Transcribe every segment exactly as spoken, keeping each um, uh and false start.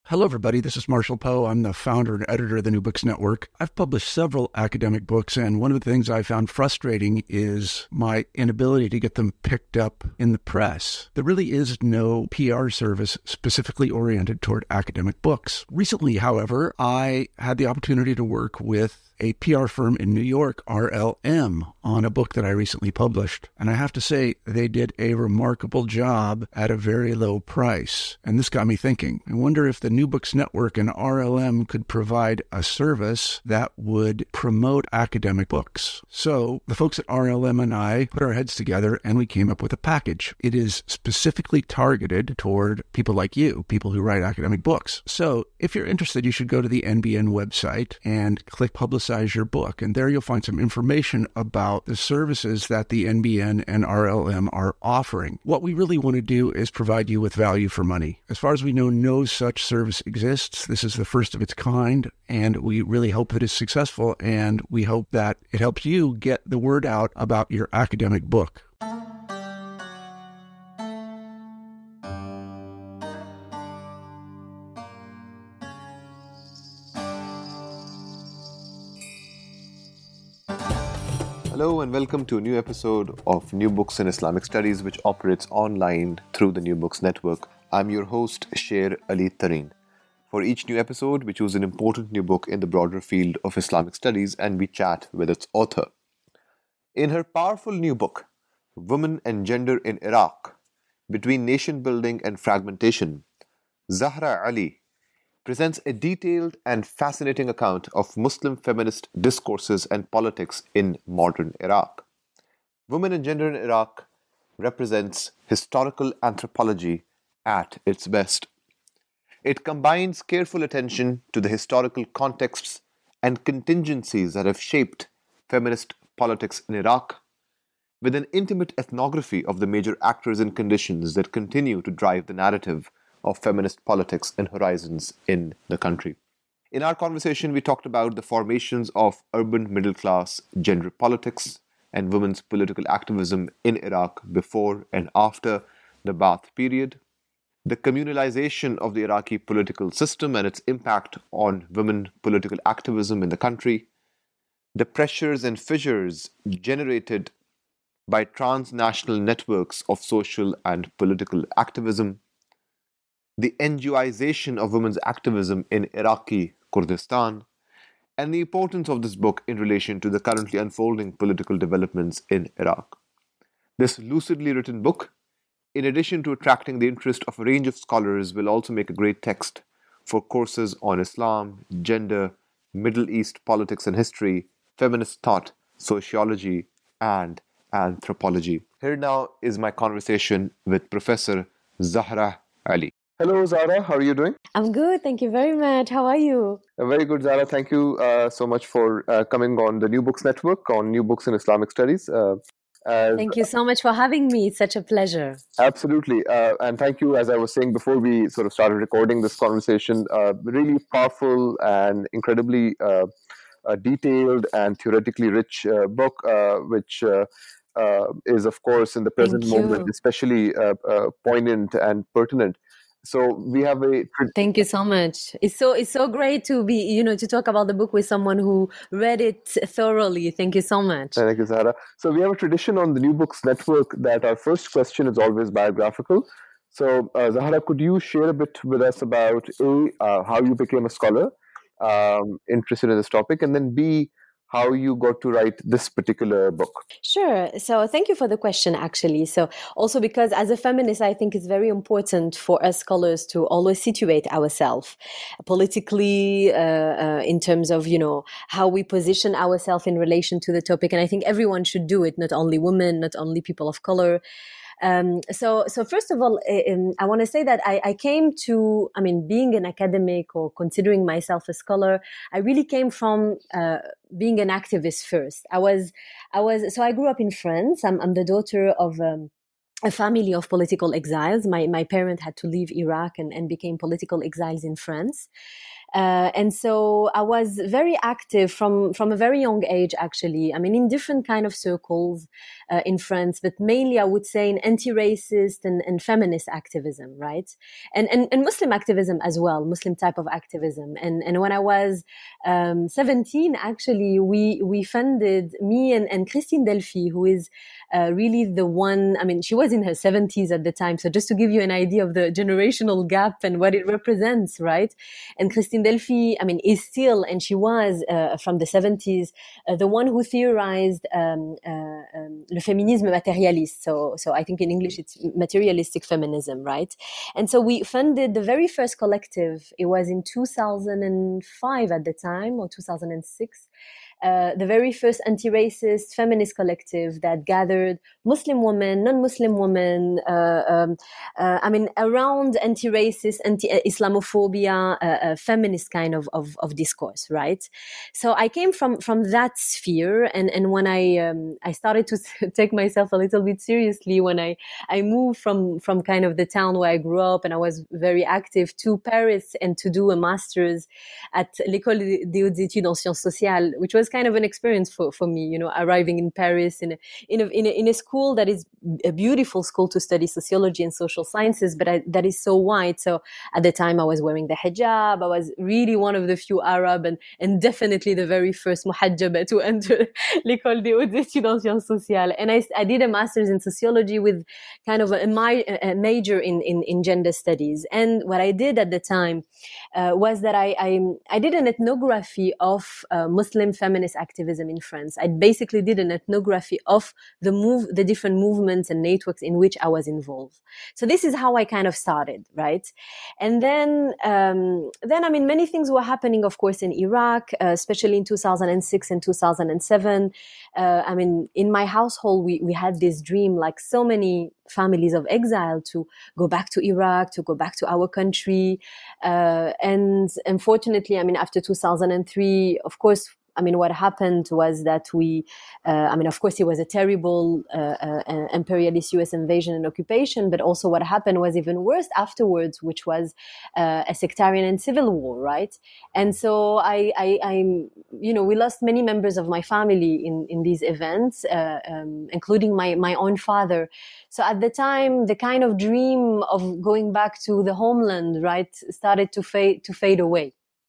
Hello, everybody. This is Marshall Poe. I'm the founder and editor of the New Books Network. I've published several academic books, and one of the things I found frustrating is my inability to get them picked up in the press. There really is no P R service specifically oriented toward academic books. Recently, however, I had the opportunity to work with a P R firm in New York, R L M, on a book that I recently published. And I have to say, they did a remarkable job at a very low price. And this got me thinking. I wonder if the New Books Network and R L M could provide a service that would promote academic books. So the folks at R L M and I put our heads together and we came up with a package. It is specifically targeted toward people like you, people who write academic books. So if you're interested, you should go to the N B N website and click Publicize your book. And there you'll find some information about the services that the N B N and R L M are offering. What we really want to do is provide you with value for money. As far as we know, no such service exists. This is the first of its kind, and we really hope that it's successful, and we hope that it helps you get the word out about your academic book. Hello and welcome to a new episode of New Books in Islamic Studies, which operates online through the New Books Network. I'm your host, Sher Ali Tareen. For each new episode, we choose an important new book in the broader field of Islamic studies and we chat with its author. In her powerful new book, Women and Gender in Iraq, Between Nation Building and Fragmentation, Zahra Ali presents a detailed and fascinating account of Muslim feminist discourses and politics in modern Iraq. Women and Gender in Iraq represents historical anthropology at its best. It combines careful attention to the historical contexts and contingencies that have shaped feminist politics in Iraq, with an intimate ethnography of the major actors and conditions that continue to drive the narrative of feminist politics and horizons in the country. In our conversation, we talked about the formations of urban middle class gender politics and women's political activism in Iraq before and after the Ba'ath period, the communalization of the Iraqi political system and its impact on women political activism in the country, the pressures and fissures generated by transnational networks of social and political activism, the NGOization of women's activism in Iraqi Kurdistan, and the importance of this book in relation to the currently unfolding political developments in Iraq. This lucidly written book, in addition to attracting the interest of a range of scholars, will also make a great text for courses on Islam, gender, Middle East politics and history, feminist thought, sociology, and anthropology. Here now is my conversation with Professor Zahra Ali. Hello, Zahra. How are you doing? I'm good. Thank you very much. How are you? Uh, very good, Zahra. Thank you uh, so much for uh, coming on the New Books Network on New Books in Islamic Studies. Uh, as, thank you so much for having me. It's such a pleasure. Absolutely. Uh, and thank you, as I was saying before we sort of started recording this conversation, uh, really powerful and incredibly uh, uh, detailed and theoretically rich uh, book, uh, which uh, uh, is, of course, in the present moment, especially uh, uh, poignant and pertinent. So we have a. Thank you so much. It's so it's so great to be, you know, to talk about the book with someone who read it thoroughly. Thank you so much. Thank you, Zahra. So we have a tradition on the New Books Network that our first question is always biographical. So uh, Zahra, could you share a bit with us about A, uh, how you became a scholar, um, interested in this topic, and then B, how you got to write this particular book? Sure. So thank you for the question, actually. So also because as a feminist, I think it's very important for us scholars to always situate ourselves politically uh, uh, in terms of, you know, how we position ourselves in relation to the topic. And I think everyone should do it, not only women, not only people of color. Um, so, so first of all, um, I want to say that I, I came to, I mean, being an academic or considering myself a scholar, I really came from uh, being an activist first. I was, I was, so I grew up in France. I'm, I'm the daughter of um, a family of political exiles. My my parents had to leave Iraq and, and became political exiles in France. Uh, and so I was very active from, from a very young age, actually. I mean, in different kind of circles uh, in France, but mainly I would say in anti-racist and, and feminist activism, right? And, and, and Muslim activism as well, Muslim type of activism. And, and when I was um, seventeen, actually, we, we funded, me and, and Christine Delphi, who is uh, really the one, I mean, she was in her seventies at the time. So just to give you an idea of the generational gap and what it represents, right? And Christine Delphi, I mean, is still, and she was uh, from the seventies, uh, the one who theorized um, uh, um, le féminisme matérialiste. So, so I think in English it's materialistic feminism, right? And so we funded the very first collective. It was in two thousand five at the time, or two thousand six. Uh, the very first anti-racist feminist collective that gathered Muslim women, non-Muslim women, uh, um, uh, I mean, around anti-racist, anti-Islamophobia, uh, uh, feminist kind of, of, of discourse, right? So I came from, from that sphere. And, and when I, um, I started to take myself a little bit seriously, when I, I moved from, from kind of the town where I grew up and I was very active to Paris and to do a master's at l'École des Hautes Études en Sciences Sociales, which was kind of an experience for, for me, you know, arriving in Paris in a, in a, in a, in a school that is a beautiful school to study sociology and social sciences, but I, that is so wide. So at the time I was wearing the hijab. I was really one of the few Arab and, and definitely the very first muhajjaba to enter l'École des Hautes Études en Sciences Sociales. And I, I did a master's in sociology with kind of a, a major in, in, in gender studies. And what I did at the time uh, was that I, I, I did an ethnography of uh, Muslim feminist activism in France. I basically did an ethnography of the move, the different movements and networks in which I was involved. So this is how I kind of started, right? And then, um, then I mean, many things were happening, of course, in Iraq, uh, especially in two thousand six and two thousand seven. Uh, I mean, in my household, we we had this dream, like so many families of exile, to go back to Iraq, to go back to our country. Uh, and unfortunately, I mean, after two thousand three, of course, I mean, what happened was that we, uh, I mean, of course, it was a terrible uh, uh, imperialist U S invasion and occupation, but also what happened was even worse afterwards, which was uh, a sectarian and civil war, right? And so I, I, I'm, you know, we lost many members of my family in, in these events, uh, um, including my, my own father. So at the time, the kind of dream of going back to the homeland, right, started to fade, to fade away.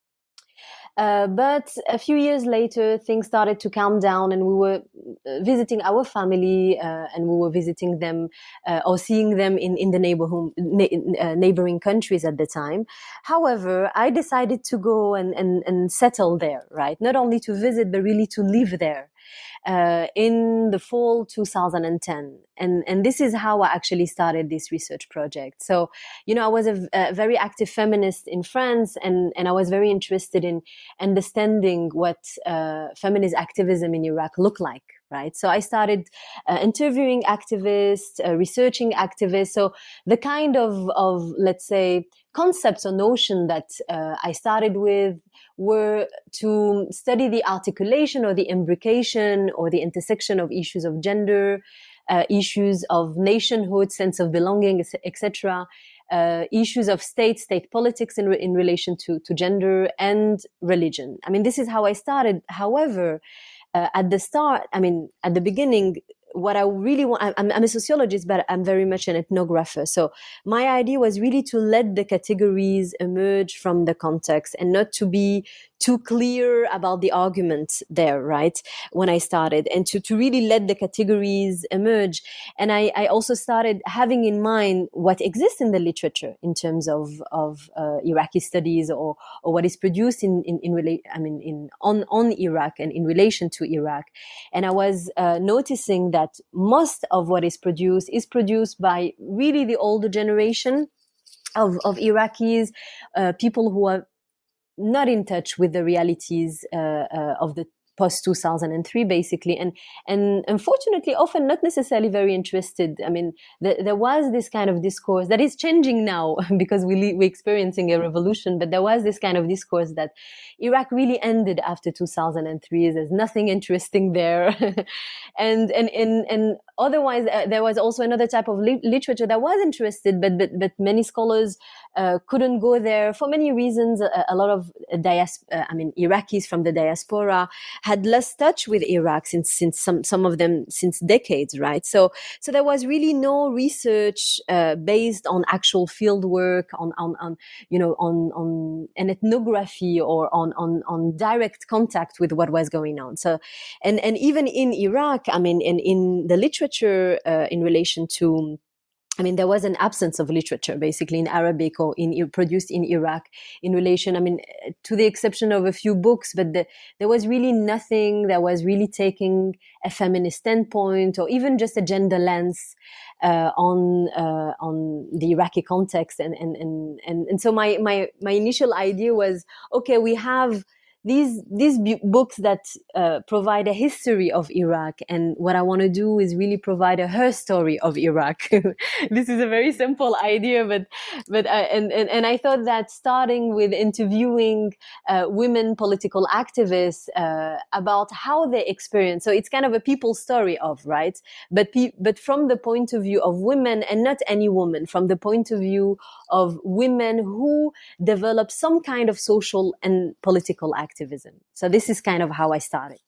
Uh, but a few years later, things started to calm down, and we were visiting our family, uh, and we were visiting them uh, or seeing them in, in the neighborhood, na- uh, neighboring countries at the time. However, I decided to go and, and, and settle there, right? Not only to visit, but really to live there. Uh, in the fall two thousand ten. And, and this is how I actually started this research project. So, you know, I was a, a very active feminist in France, and, and I was very interested in understanding what uh, feminist activism in Iraq looked like. Right. So I started uh, interviewing activists, uh, researching activists. So the kind of, of, let's say, concepts or notion that uh, I started with were to study the articulation or the imbrication or the intersection of issues of gender, uh, issues of nationhood, sense of belonging, et cetera, uh, issues of state, state politics in, re- in relation to, to gender and religion. I mean, this is how I started. However, Uh, at the start, I mean, at the beginning, what I really want, I'm, I'm a sociologist, but I'm very much an ethnographer. So my idea was really to let the categories emerge from the context and not to be too clear about the argument there, right? When I started, and to, to really let the categories emerge. And I, I also started having in mind what exists in the literature in terms of, of uh, Iraqi studies, or, or what is produced in, in, in rela- I mean, in, on, on Iraq and in relation to Iraq. And I was uh, noticing that most of what is produced is produced by really the older generation of, of Iraqis, uh, people who are not in touch with the realities uh, uh, of the post two thousand three, basically, and and unfortunately, often not necessarily very interested. I mean, the, there was this kind of discourse that is changing now because we we're experiencing a revolution. But there was this kind of discourse that Iraq really ended after two thousand three. There's nothing interesting there, and and and and otherwise, uh, there was also another type of li- literature that was interested, but but but many scholars uh, couldn't go there for many reasons. A, a lot of dias- uh, I mean, Iraqis from the diaspora had lost touch with Iraq since, since some, some of them since decades, right? So, so there was really no research, uh, based on actual field work, on, on, on, you know, on, on an ethnography or on, on, on direct contact with what was going on. So, and, and even in Iraq, I mean, in, in the literature, uh, in relation to, I mean, there was an absence of literature, basically, in Arabic or in produced in Iraq in relation, I mean, to the exception of a few books, but the, there was really nothing that was really taking a feminist standpoint or even just a gender lens uh, on uh, on the Iraqi context. And and and and, and so my, my my initial idea was, okay, we have These these bu- books that uh, provide a history of Iraq, and what I want to do is really provide a her story of Iraq. This is a very simple idea, but but I, and, and and I thought that starting with interviewing uh, women political activists uh, about how they experience, so it's kind of a people story of, right, but pe- but from the point of view of women, and not any woman, from the point of view of women who develop some kind of social and political activism. So this is kind of how I started.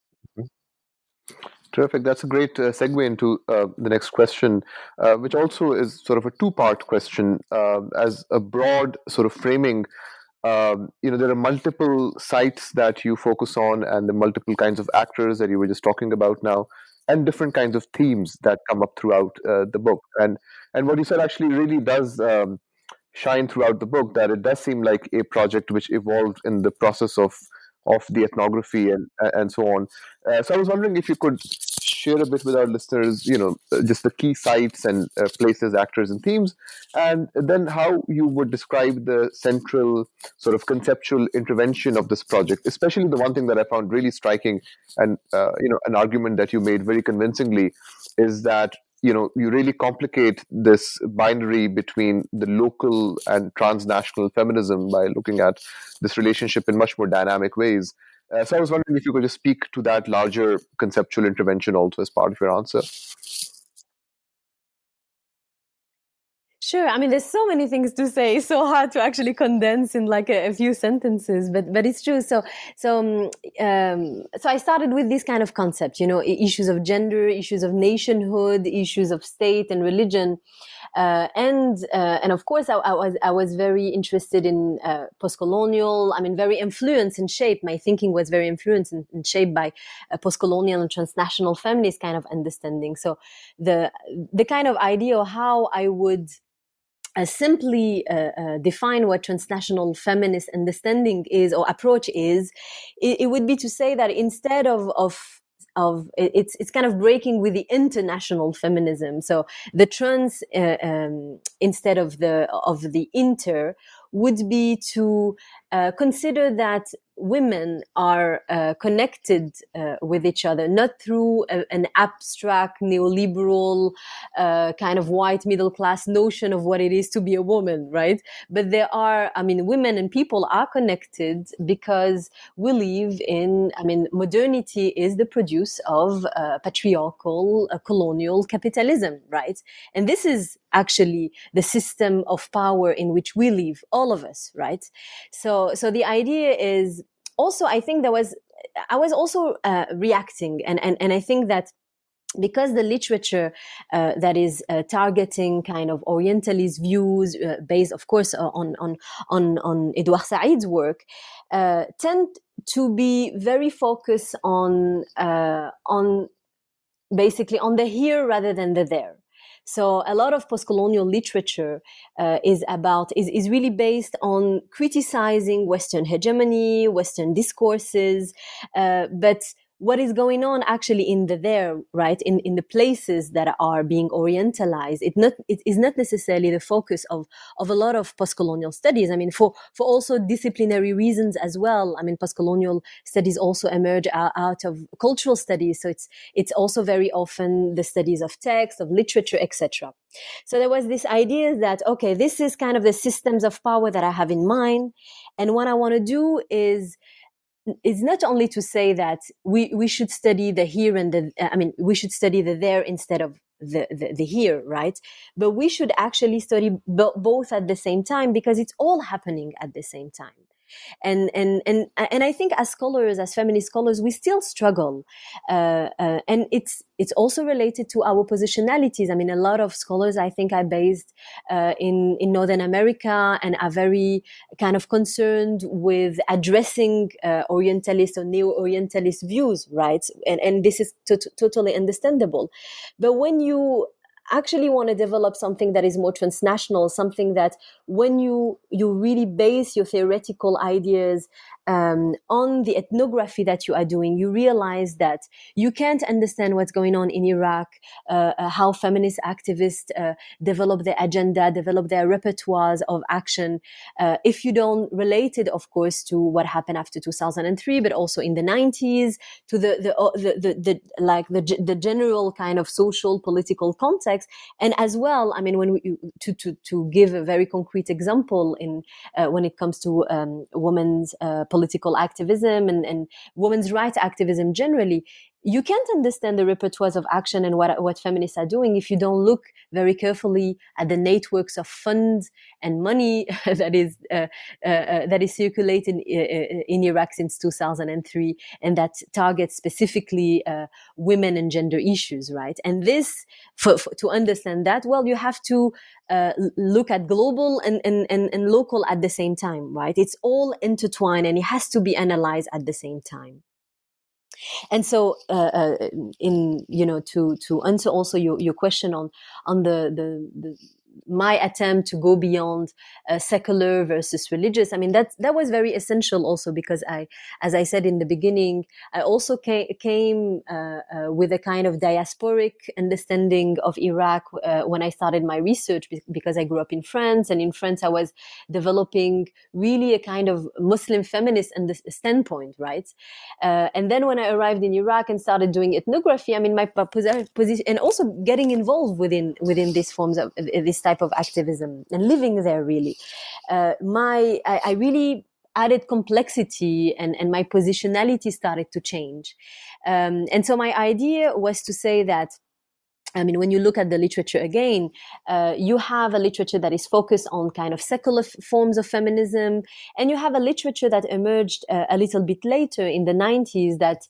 Terrific. That's a great uh, segue into uh, the next question, uh, which also is sort of a two-part question. Uh, as a broad sort of framing, um, you know, there are multiple sites that you focus on, and the multiple kinds of actors that you were just talking about now, and different kinds of themes that come up throughout uh, the book. And and what you said actually really does um, shine throughout the book, that it does seem like a project which evolved in the process of of the ethnography and and so on. Uh, so I was wondering if you could share a bit with our listeners, you know, just the key sites and uh, places, actors, and themes, and then how you would describe the central sort of conceptual intervention of this project. Especially the one thing that I found really striking, and uh, you know, an argument that you made very convincingly, is that you know you really complicate this binary between the local and transnational feminism by looking at this relationship in much more dynamic ways. Uh, so I was wondering if you could just speak to that larger conceptual intervention also as part of your answer. Sure. I mean, there's so many things to say. It's so hard to actually condense in like a, a few sentences, but but it's true. So so um, um, so I started with this kind of concept, you know, issues of gender, issues of nationhood, issues of state and religion. Uh, and uh, and of course, I, I was I was very interested in uh, postcolonial. I mean, very influenced and shaped. My thinking was very influenced and, and shaped by a postcolonial and transnational feminist kind of understanding. So the the kind of idea of how I would Uh, simply uh, uh, define what transnational feminist understanding is or approach is, it, it would be to say that instead of of of it's it's kind of breaking with the international feminism. So the trans uh, um, instead of the of the inter would be to uh, consider that women are uh, connected uh, with each other, not through a, an abstract neoliberal uh, kind of white middle class notion of what it is to be a woman, right? But there are, I mean, women and people are connected because we live in, I mean, modernity is the produce of uh, patriarchal uh, colonial capitalism, right? And this is actually the system of power in which we live, all of us, right? So, so the idea is also, I think there was, I was also uh, reacting, and, and, and I think that because the literature uh, that is uh, targeting kind of Orientalist views, uh, based, of course, uh, on on on on Edouard Said's work, uh, tend to be very focused on uh, on basically on the here rather than the there. So a lot of postcolonial literature uh, is about is, is really based on criticizing Western hegemony, Western discourses, uh, but what is going on actually in the there, right? In, in the places that are being orientalized. It not, it is not necessarily the focus of, of a lot of postcolonial studies. I mean, for, for also disciplinary reasons as well. I mean, postcolonial studies also emerge out, out of cultural studies. So it's, it's also very often the studies of text, of literature, et cetera. So there was this idea that, okay, this is kind of the systems of power that I have in mind. And what I want to do is, is not only to say that we, we should study the here and the, I mean, we should study the there instead of the, the, the here, right? But we should actually study bo- both at the same time, because it's all happening at the same time. And, and, and, and I think as scholars, as feminist scholars, we still struggle. Uh, uh, and it's, it's also related to our positionalities. I mean, a lot of scholars, I think, are based, uh, in, in Northern America and are very kind of concerned with addressing, uh, Orientalist or neo-Orientalist views, right? And, and this is to- totally understandable. But when you actually want to develop something that is more transnational, something that when you you really base your theoretical ideas um, on the ethnography that you are doing, you realize that you can't understand what's going on in Iraq, uh, uh, how feminist activists uh, develop their agenda, develop their repertoires of action, uh, if you don't relate it, of course, to what happened after two thousand three, but also in the nineties, to the the the, the, the like the the general kind of social political context. And as well, I mean, when we to to to give a very concrete example in uh, when it comes to um, women's uh, political activism and, and women's rights activism generally, you can't understand the repertoires of action and what what feminists are doing if you don't look very carefully at the networks of funds and money that is uh, uh, uh, that is circulated in, in Iraq since two thousand three, and that targets specifically uh, women and gender issues, right? And this, for, for, to understand that, well, you have to uh, look at global and, and, and, and local at the same time, right? It's all intertwined and it has to be analyzed at the same time. And so, uh, uh, in you know, to to answer also your, your question on on the the, the my attempt to go beyond uh, secular versus religious, I mean, that that was very essential also because I, as I said in the beginning, I also came, came uh, uh, with a kind of diasporic understanding of Iraq uh, when I started my research, because I grew up in France, and in France I was developing really a kind of Muslim feminist standpoint, right? Uh, and then when I arrived in Iraq and started doing ethnography, I mean, my position, and also getting involved within within these forms of this type of activism and living there, really, uh, my I, I really added complexity, and and my positionality started to change. Um, and so my idea was to say that, I mean, when you look at the literature again, uh, you have a literature that is focused on kind of secular f- forms of feminism, and you have a literature that emerged uh, a little bit later in the nineties that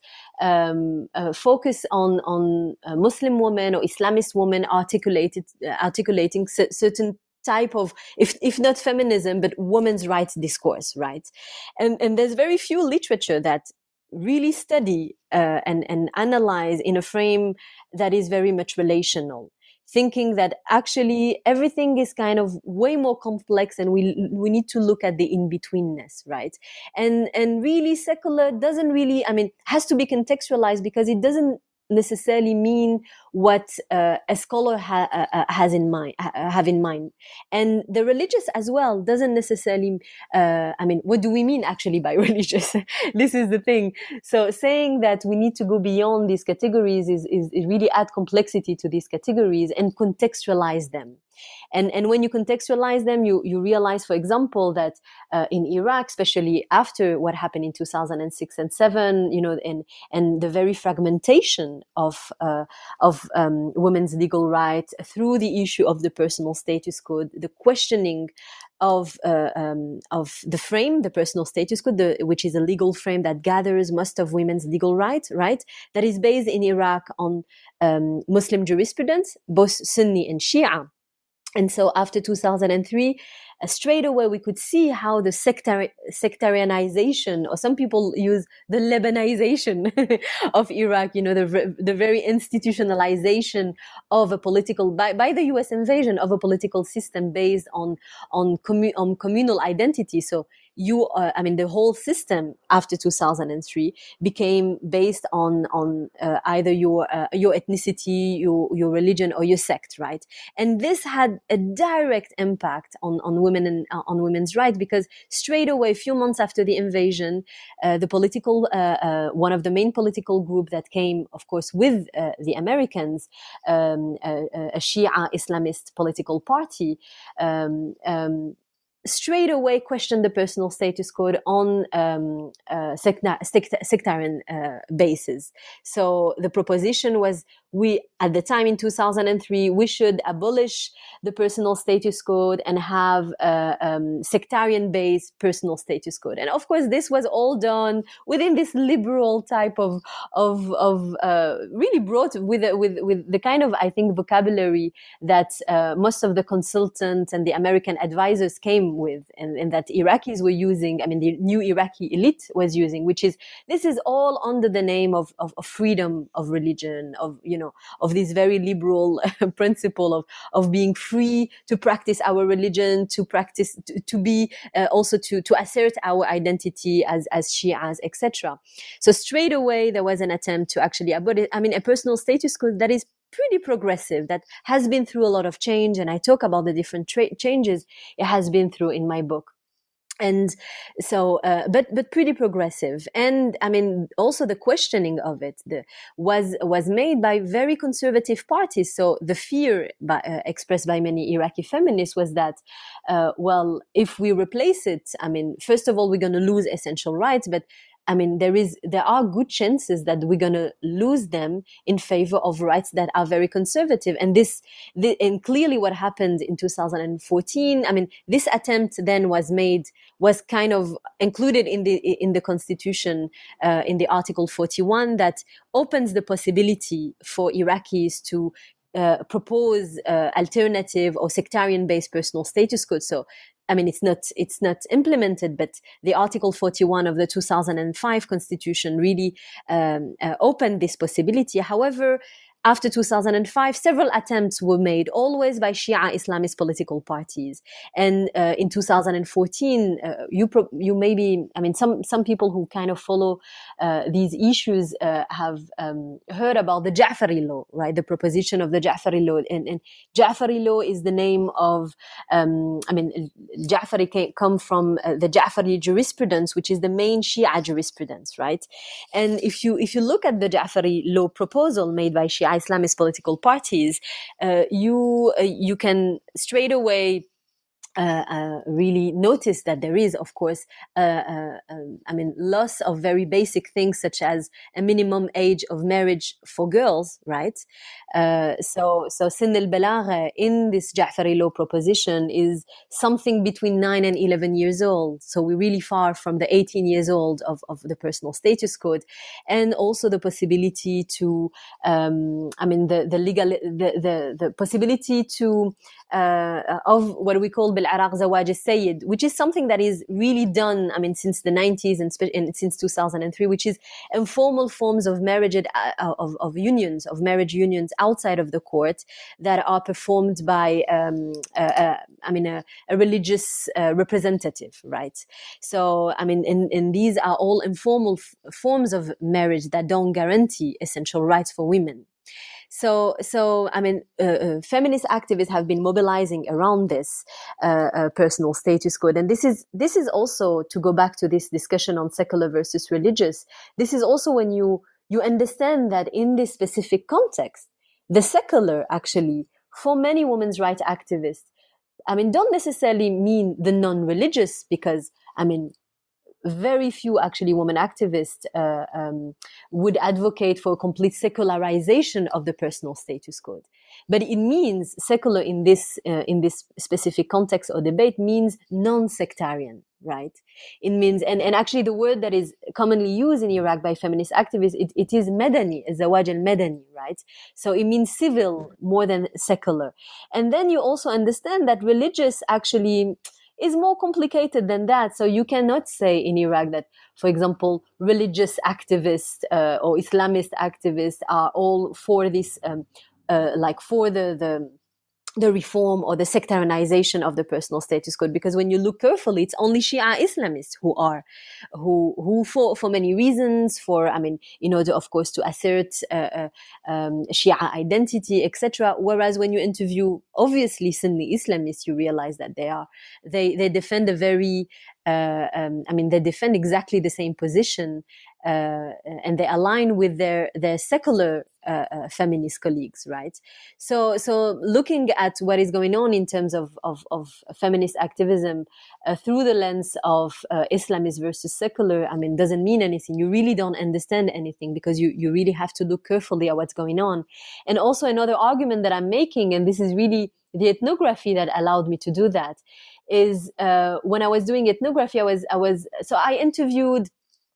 um, uh, focus on on uh, Muslim women or Islamist women articulated uh, articulating c- certain type of, if if not feminism, but women's rights discourse, right? And and there's very few literature that really study uh, and, and analyze in a frame that is very much relational, thinking that actually everything is kind of way more complex and we we need to look at the in-betweenness, right? And and really secular doesn't really, I mean, has to be contextualized because it doesn't necessarily mean what uh, a scholar ha- uh, has in mind, ha- have in mind. And the religious as well doesn't necessarily, uh, I mean, what do we mean actually by religious? This is the thing. So saying that we need to go beyond these categories is, is, is really add complexity to these categories and contextualize them. And and when you contextualize them, you you realize, for example, that uh, in Iraq, especially after what happened in two thousand six and seven, you know, and and the very fragmentation of uh, of um, women's legal rights through the issue of the personal status code, the questioning of uh, um, of the frame, the personal status code, the, which is a legal frame that gathers most of women's legal rights, right? That is based in Iraq on um, Muslim jurisprudence, both Sunni and Shia. And so after two thousand three, uh, straight away we could see how the sectari- sectarianization, or some people use the Lebanization of Iraq, you know, the the very institutionalization of a political, by, by the U S invasion of a political system based on on, commu- on communal identity. So you, uh, I mean, the whole system after two thousand three became based on on uh, either your uh, your ethnicity, your your religion, or your sect, right? And this had a direct impact on on women and uh, on women's rights, because straight away, a few months after the invasion, uh, the political uh, uh, one of the main political group that came, of course, with uh, the Americans, um, uh, a Shia Islamist political party. Um, um, straight away questioned the personal status code on um, uh, secta- sect- sectarian uh, basis. So the proposition was, we, at the time in two thousand three, we should abolish the personal status code and have a um, sectarian-based personal status code. And of course, this was all done within this liberal type of of of uh, really brought with with with the kind of, I think, vocabulary that uh, most of the consultants and the American advisors came with, and, and that Iraqis were using. I mean, the new Iraqi elite was using, which is this is all under the name of of, of freedom of religion, of you know of this very liberal principle of of being free to practice our religion, to practice to, to be uh, also to to assert our identity as as Shias, et cetera. So straight away there was an attempt to actually abolish, I mean, a personal status code that is pretty progressive, that has been through a lot of change, and I talk about the different tra- changes it has been through in my book. And so, uh, but but pretty progressive, and I mean, also the questioning of it the, was was made by very conservative parties. So the fear by, uh, expressed by many Iraqi feminists was that, uh, well, if we replace it, I mean, first of all, we're going to lose essential rights, but I mean, there is, there are good chances that we're going to lose them in favor of rights that are very conservative. And this, the, and clearly what happened in two thousand fourteen, I mean, this attempt then was made, was kind of included in the, in the constitution, uh, in the Article forty-one, that opens the possibility for Iraqis to uh, propose uh, alternative or sectarian-based personal status code. So, I mean, it's not, it's not implemented, but the Article forty-one of the two thousand five Constitution really um, uh, opened this possibility. However, after two thousand five, several attempts were made, always by Shia Islamist political parties. And uh, in two thousand fourteen, uh, you pro- you maybe, I mean, some some people who kind of follow uh, these issues uh, have um, heard about the Ja'fari law, right? The proposition of the Ja'fari law. And, and Ja'fari law is the name of, um, I mean, Ja'fari came, come from uh, the Ja'fari jurisprudence, which is the main Shia jurisprudence, right? And if you if you look at the Ja'fari law proposal made by Shia Islamist political parties, uh, you uh, you can straight away Uh, uh, really notice that there is, of course, uh, uh, um, I mean, loss of very basic things such as a minimum age of marriage for girls, right? Uh, so, so Sin al-Balagha in this Ja'fari law proposition is something between nine and eleven years old. So we're really far from the eighteen years old of, of the personal status code, and also the possibility to, um, I mean, the the legal the the, the possibility to uh, of what we call بالعراق زواج السيد, which is something that is really done, I mean, since the nineties and, spe- and since two thousand three, which is informal forms of marriage, uh, of, of unions, of marriage unions outside of the court that are performed by, um, uh, uh, I mean, a, a religious uh, representative, right? So, I mean, and, and these are all informal f- forms of marriage that don't guarantee essential rights for women. So, so I mean, uh, uh, feminist activists have been mobilizing around this uh, uh, personal status code, and this is this is also, to go back to this discussion on secular versus religious. This is also when you you understand that in this specific context, the secular actually, for many women's rights activists, I mean, don't necessarily mean the non-religious, because I mean, very few actually women activists uh, um, would advocate for a complete secularization of the personal status code. But it means secular in this uh, in this specific context or debate means non-sectarian, right? It means, and, and actually the word that is commonly used in Iraq by feminist activists, it, it is medani, zawaj al-medani, right? So it means civil more than secular. And then you also understand that religious actually is more complicated than that. So you cannot say in Iraq that, for example, religious activists uh, or Islamist activists are all for this, um, uh, like for the, the the reform or the sectarianization of the personal status code, because when you look carefully, it's only Shia Islamists who are, who, who for, for many reasons, for, I mean, in order, of course, to assert uh, uh, um, Shia identity, et cetera. Whereas when you interview, obviously, Sunni Islamists, you realize that they are, they, they defend a very uh, um, I mean, they defend exactly the same position, uh, and they align with their their secular uh, uh, feminist colleagues, right? So, so looking at what is going on in terms of of, of feminist activism uh, through the lens of uh, Islamist versus secular, I mean, doesn't mean anything. You really don't understand anything, because you you really have to look carefully at what's going on. And also another argument that I'm making, and this is really the ethnography that allowed me to do that, is uh, when I was doing ethnography, I was I was so I interviewed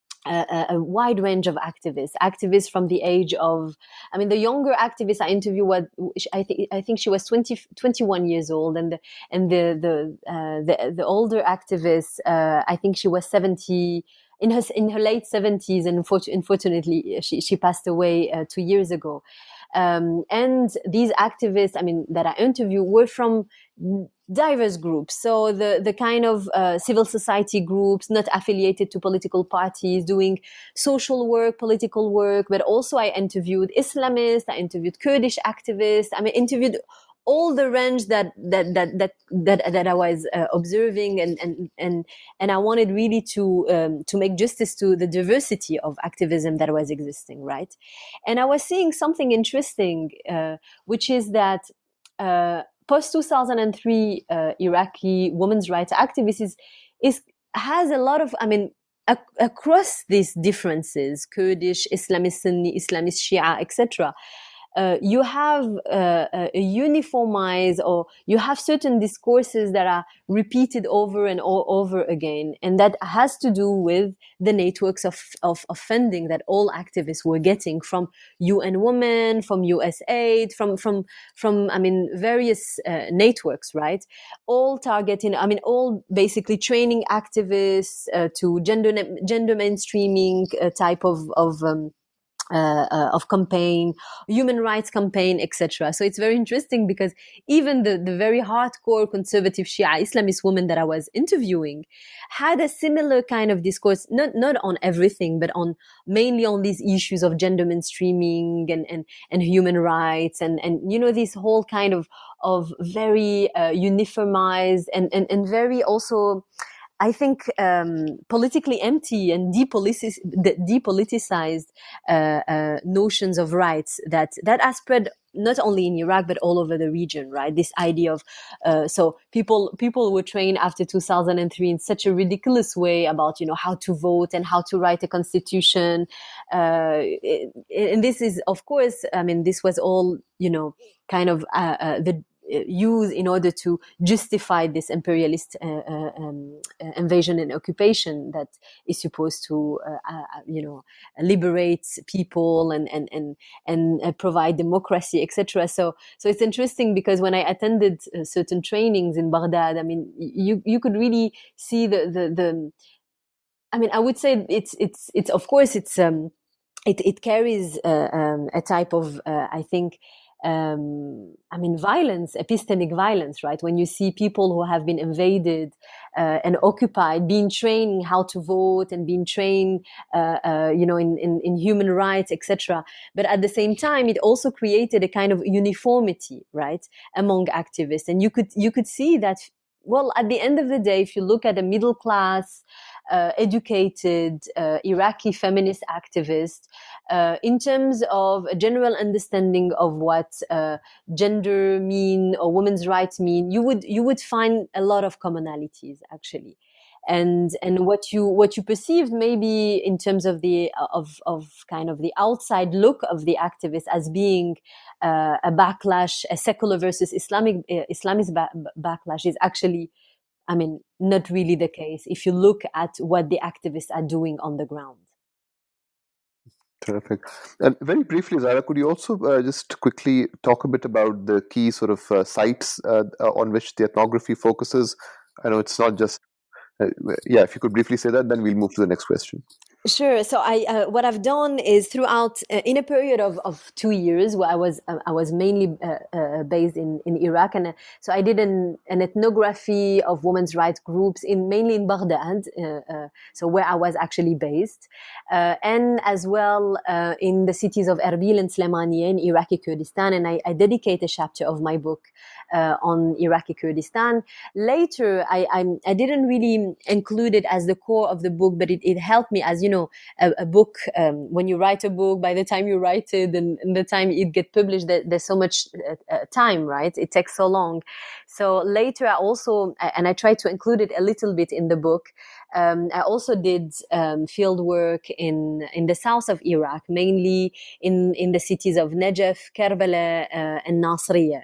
a, a wide range of activists, activists from the age of, I mean, the younger activist I interviewed, what I think I think she was twenty, twenty-one years old, and the and the the uh, the, the older activist, uh, I think she was seventy. In her in her late seventies, and unfortunately, she she passed away uh, two years ago. Um, and these activists, I mean, that I interviewed, were from diverse groups. So the the kind of uh, civil society groups, not affiliated to political parties, doing social work, political work. But also, I interviewed Islamists, I interviewed Kurdish activists. I mean, interviewed all the range that that that that that, that I was uh, observing, and and and and I wanted really to um, to make justice to the diversity of activism that was existing, right? And I was seeing something interesting, uh, which is that uh, post two thousand three uh, Iraqi women's rights activists is, is has a lot of, I mean, ac- across these differences, Kurdish, Islamist Sunni, Islamist Shia, et cetera. Uh, you have uh, a uniformized, or you have certain discourses that are repeated over and o- over again, and that has to do with the networks of, of, of funding that all activists were getting from U N Women, from U S A I D, from from from I mean various uh, networks, right? All targeting, I mean, all basically training activists uh, to gender gender mainstreaming uh, type of of um, Uh, uh, of campaign, human rights campaign, et cetera. So it's very interesting, because even the, the very hardcore conservative Shia Islamist women that I was interviewing had a similar kind of discourse, not not on everything, but on mainly on these issues of gender mainstreaming and and, and human rights, and and you know, this whole kind of of very uh, uniformized and, and and very also, I think, um, politically empty and depolitici- depoliticized uh, uh, notions of rights that that are spread not only in Iraq but all over the region, right? This idea of uh, so people people were trained after two thousand three in such a ridiculous way about, you know, how to vote and how to write a constitution, uh, and this is, of course, I mean, this was all, you know, kind of uh, uh, the use in order to justify this imperialist uh, uh, um, uh, invasion and occupation that is supposed to, uh, uh, you know, liberate people and and and and uh, provide democracy, et cetera. So so it's interesting, because when I attended uh, certain trainings in Baghdad, I mean, you you could really see the the the. I mean, I would say it's it's it's of course it's um it it carries uh, um, a type of uh, I think. Um, I mean, violence, epistemic violence, right? When you see people who have been invaded uh, and occupied, being trained how to vote and being trained, uh, uh, you know, in, in, in human rights, et cetera. But at the same time, it also created a kind of uniformity, right, among activists. And you could you could see that. Well, at the end of the day, if you look at a middle class, uh, educated uh, Iraqi feminist activist, uh, in terms of a general understanding of what uh, gender mean or women's rights mean, you would you would find a lot of commonalities, actually. And and what you what you perceived maybe in terms of the of of kind of the outside look of the activists as being uh, a backlash, a secular versus Islamic uh, Islamist ba- backlash, is actually, I mean, not really the case if you look at what the activists are doing on the ground. Terrific. And very briefly, Zara, could you also uh, just quickly talk a bit about the key sort of uh, sites uh, on which the ethnography focuses? I know it's not just, uh, yeah, if you could briefly say that, then we'll move to the next question. Sure. So I, uh, what I've done is throughout, uh, in a period of, of two years, where I was, uh, I was mainly uh, uh, based in, in Iraq, and uh, so I did an, an ethnography of women's rights groups in mainly in Baghdad, uh, uh, so where I was actually based, uh, and as well uh, in the cities of Erbil and Slemaniye in Iraqi Kurdistan, and I, I dedicate a chapter of my book uh, on Iraqi Kurdistan. Later, I, I I didn't really include it as the core of the book, but it, it helped me, as you know, a, a book, um, when you write a book, by the time you write it and, and the time it gets published, there, there's so much uh, uh, time, right? It takes so long. So later I also, and I tried to include it a little bit in the book, um, I also did um, field work in, in the south of Iraq, mainly in, in the cities of Najaf, Karbala, uh, and Nasriya.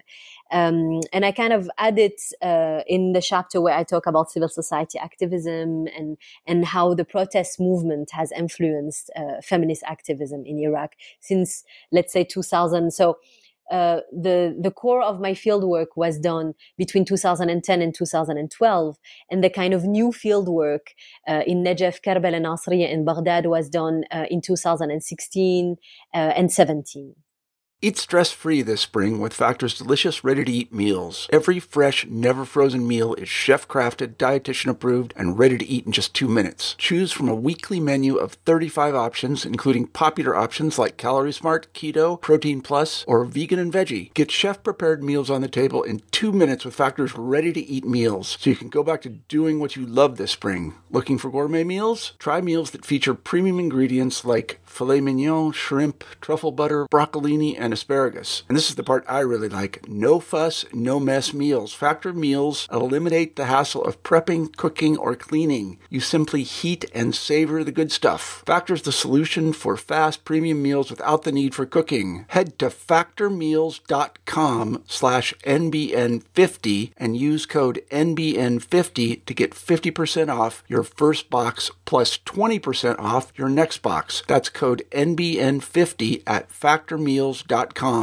Um, and I kind of added uh, in the chapter where I talk about civil society activism and and how the protest movement has influenced uh, feminist activism in Iraq since, let's say, two thousand. So uh, the the core of my fieldwork was done between two thousand ten and two thousand twelve, and the kind of new fieldwork uh, in Najaf, Karbala, Nasriya, and Baghdad was done uh, in two thousand sixteen uh, and seventeen. Eat stress-free this spring with Factor's delicious, ready-to-eat meals. Every fresh, never-frozen meal is chef-crafted, dietitian-approved, and ready to eat in just two minutes. Choose from a weekly menu of thirty-five options, including popular options like Calorie Smart, Keto, Protein Plus, or Vegan and Veggie. Get chef-prepared meals on the table in two minutes with Factor's ready-to-eat meals, so you can go back to doing what you love this spring. Looking for gourmet meals? Try meals that feature premium ingredients like filet mignon, shrimp, truffle butter, broccolini, and asparagus. And this is the part I really like. No fuss, no mess meals. Factor meals eliminate the hassle of prepping, cooking, or cleaning. You simply heat and savor the good stuff. Factor's the solution for fast premium meals without the need for cooking. Head to factormeals.com slash NBN50 and use code N B N fifty to get fifty percent off your first box plus twenty percent off your next box. That's code N B N fifty at factormeals.com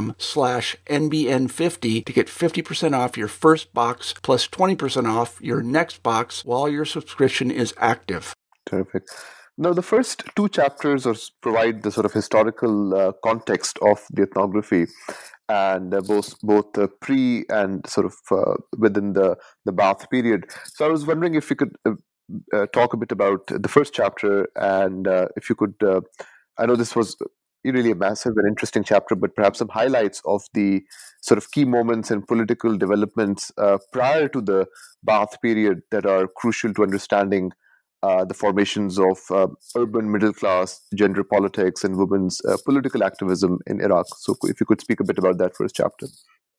slash N B N fifty to get fifty percent off your first box plus twenty percent off your next box while your subscription is active. Terrific. Now, the first two chapters are, provide the sort of historical uh, context of the ethnography, and uh, both both uh, pre and sort of uh, within the, the Ba'ath period. So I was wondering if you could uh, uh, talk a bit about the first chapter, and uh, if you could, uh, I know this was really a massive and interesting chapter, but perhaps some highlights of the sort of key moments and political developments uh, prior to the Ba'ath period that are crucial to understanding uh, the formations of uh, urban middle class, gender politics, and women's uh, political activism in Iraq. So if you could speak a bit about that first chapter.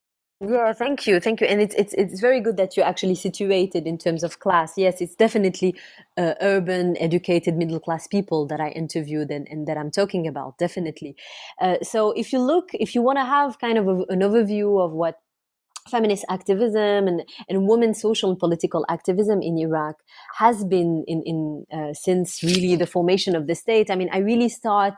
Yeah, thank you, thank you, and it's it's it's very good that you're actually situated in terms of class. Yes, it's definitely uh, urban, educated, middle class people that I interviewed and, and that I'm talking about. Definitely. Uh, so if you look, if you want to have kind of a, an overview of what feminist activism and, and women's social and political activism in Iraq has been in, in uh, since really the formation of the state. I mean, I really start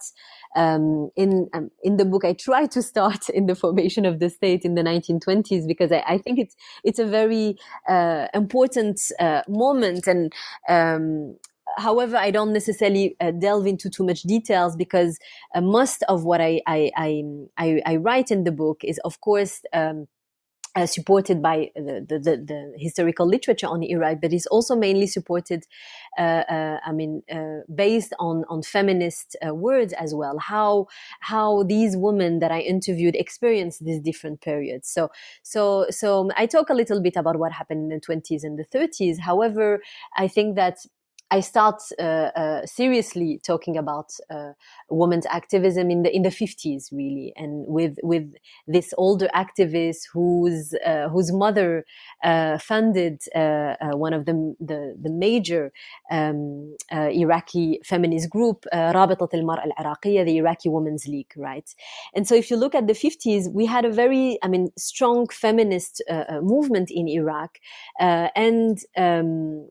um, in um, in the book. I try to start in the formation of the state in the nineteen twenties because I, I think it's it's a very uh, important uh, moment. And um, however, I don't necessarily uh, delve into too much details because uh, most of what I I, I I I write in the book is, of course, Um, Uh, supported by the, the, the, the historical literature on Iraq, but is also mainly supported, uh, uh, I mean, uh, based on, on feminist uh, words as well, how how these women that I interviewed experienced these different periods. So, so, so I talk a little bit about what happened in the twenties and the thirties. However, I think that I start uh, uh, seriously talking about uh, women's activism in the in the fifties, really, and with with this older activist whose uh, whose mother uh, funded uh, uh, one of the the, the major um, uh, Iraqi feminist group, uh, Rabitat al-Mar'a al-Iraqiyya, the Iraqi Women's League, right? And so, if you look at the fifties, we had a very, I mean, strong feminist uh, movement in Iraq, uh, and um,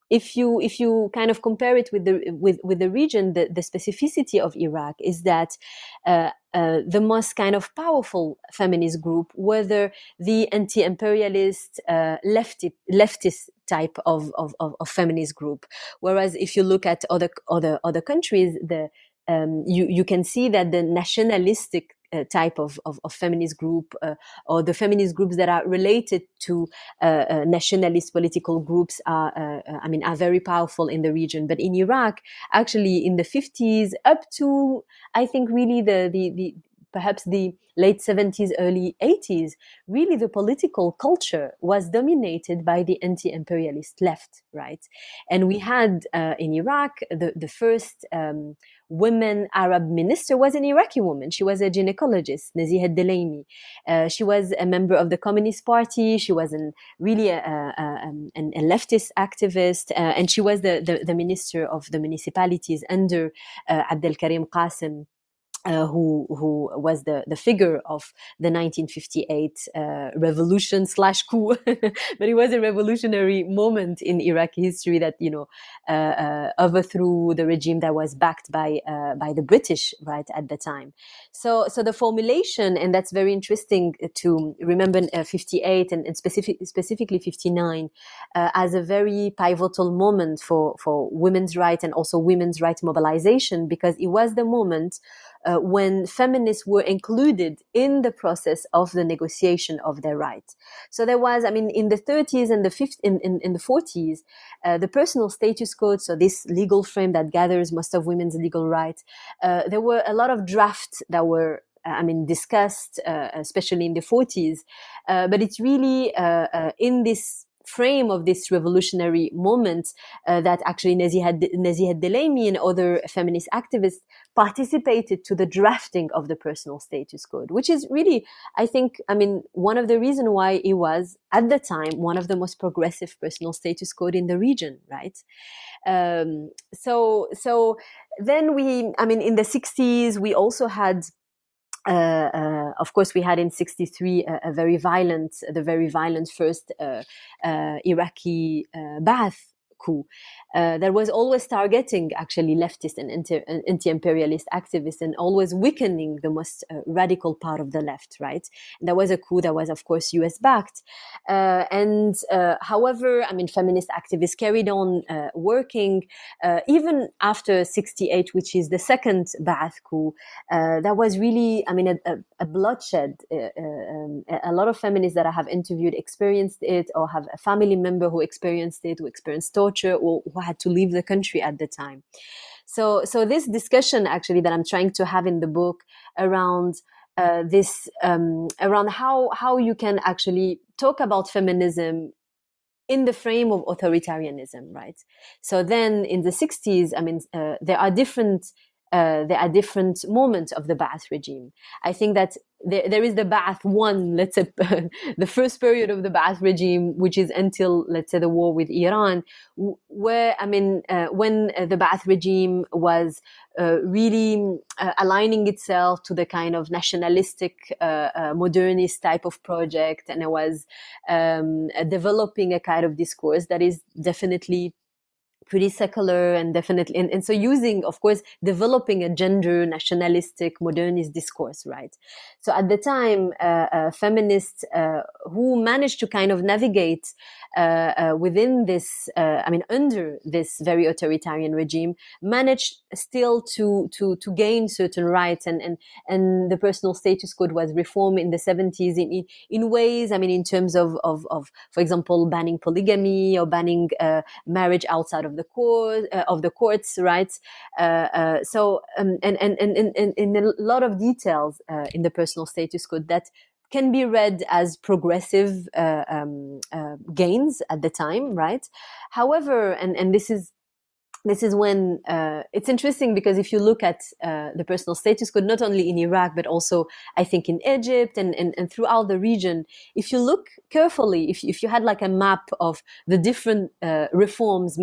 if you if you kind of compare it with the with with the region, the, the specificity of Iraq is that uh, uh, the most kind of powerful feminist group were the, the anti-imperialist uh, leftist leftist type of, of of of feminist group. Whereas if you look at other other other countries, the um, you you can see that the nationalistic Uh, type of, of, of feminist group uh, or the feminist groups that are related to uh, uh, nationalist political groups are, uh, uh, I mean, are very powerful in the region. But in Iraq, actually in the fifties up to, I think really the, the, the perhaps the late seventies, early eighties, really the political culture was dominated by the anti-imperialist left, right? And we had uh, in Iraq, the, the first um, women Arab minister was an Iraqi woman. She was a gynecologist, Naziha Delaimi. Uh, she was a member of the Communist Party. She was an, really a, a, a, a leftist activist, uh, and she was the, the, the minister of the municipalities under uh, Abdel Karim Qasim. Uh, who who was the, the figure of the nineteen fifty-eight uh, revolution slash coup, but it was a revolutionary moment in Iraqi history that, you know, uh, uh, overthrew the regime that was backed by uh, by the British, right, at the time. So so the formulation, and that's very interesting to remember uh, fifty-eight and, and specific, specifically fifty-nine uh, as a very pivotal moment for for women's rights and also women's rights mobilization, because it was the moment Uh, when feminists were included in the process of the negotiation of their rights. So there was, I mean, in the thirties and the fifties, in, in, in the forties, uh, the personal status code, so this legal frame that gathers most of women's legal rights, uh, there were a lot of drafts that were I mean, discussed, uh, especially in the forties, uh, but it's really uh, uh, in this frame of this revolutionary moment uh, that actually Naziha, Naziha Delaimi and other feminist activists participated to the drafting of the personal status code, which is really, I think, I mean, one of the reasons why it was, at the time, one of the most progressive personal status code in the region, right? Um, so, so then we, I mean, in the sixties, we also had Uh, uh, of course, we had in sixty-three a, a very violent, the very violent first uh, uh, Iraqi uh, Ba'ath coup uh, that was always targeting actually leftist and anti- anti-imperialist activists and always weakening the most uh, radical part of the left, right? And that was a coup that was, of course, U S backed. Uh, and uh, however, I mean, feminist activists carried on uh, working uh, even after sixty-eight, which is the second Ba'ath coup. Uh, that was really, I mean, a, a, a bloodshed. Uh, um, a lot of feminists that I have interviewed experienced it, or have a family member who experienced it, who experienced torture, or who had to leave the country at the time. So, so this discussion actually that I'm trying to have in the book around uh, this, um, around how how you can actually talk about feminism in the frame of authoritarianism, right? So then in the sixties, I mean, uh, there are different uh, there are different moments of the Ba'ath regime. I think that there, there is the Ba'ath one, let's say, the first period of the Ba'ath regime, which is until, let's say, the war with Iran, where, I mean, uh, when uh, the Ba'ath regime was uh, really uh, aligning itself to the kind of nationalistic, uh, uh, modernist type of project, and it was um, developing a kind of discourse that is definitely pretty secular and definitely, and, and so using, of course, developing a gender nationalistic modernist discourse, right? So at the time, uh, uh, feminists uh, who managed to kind of navigate uh, uh, within this, uh, I mean, under this very authoritarian regime, managed still to to to gain certain rights, and and and the personal status code was reformed in the seventies in in, in ways, I mean, in terms of of, of for example, banning polygamy or banning uh, marriage outside of the court uh, of the courts, right? Uh, uh, so um, and, and and and in a lot of details uh, in the personal status code that can be read as progressive uh, um, uh, gains at the time, right? However, and and this is this is when uh, it's interesting, because if you look at uh, the personal status code, not only in Iraq, but also I think in Egypt and, and, and throughout the region, if you look carefully, if, if you had like a map of the different uh, reforms made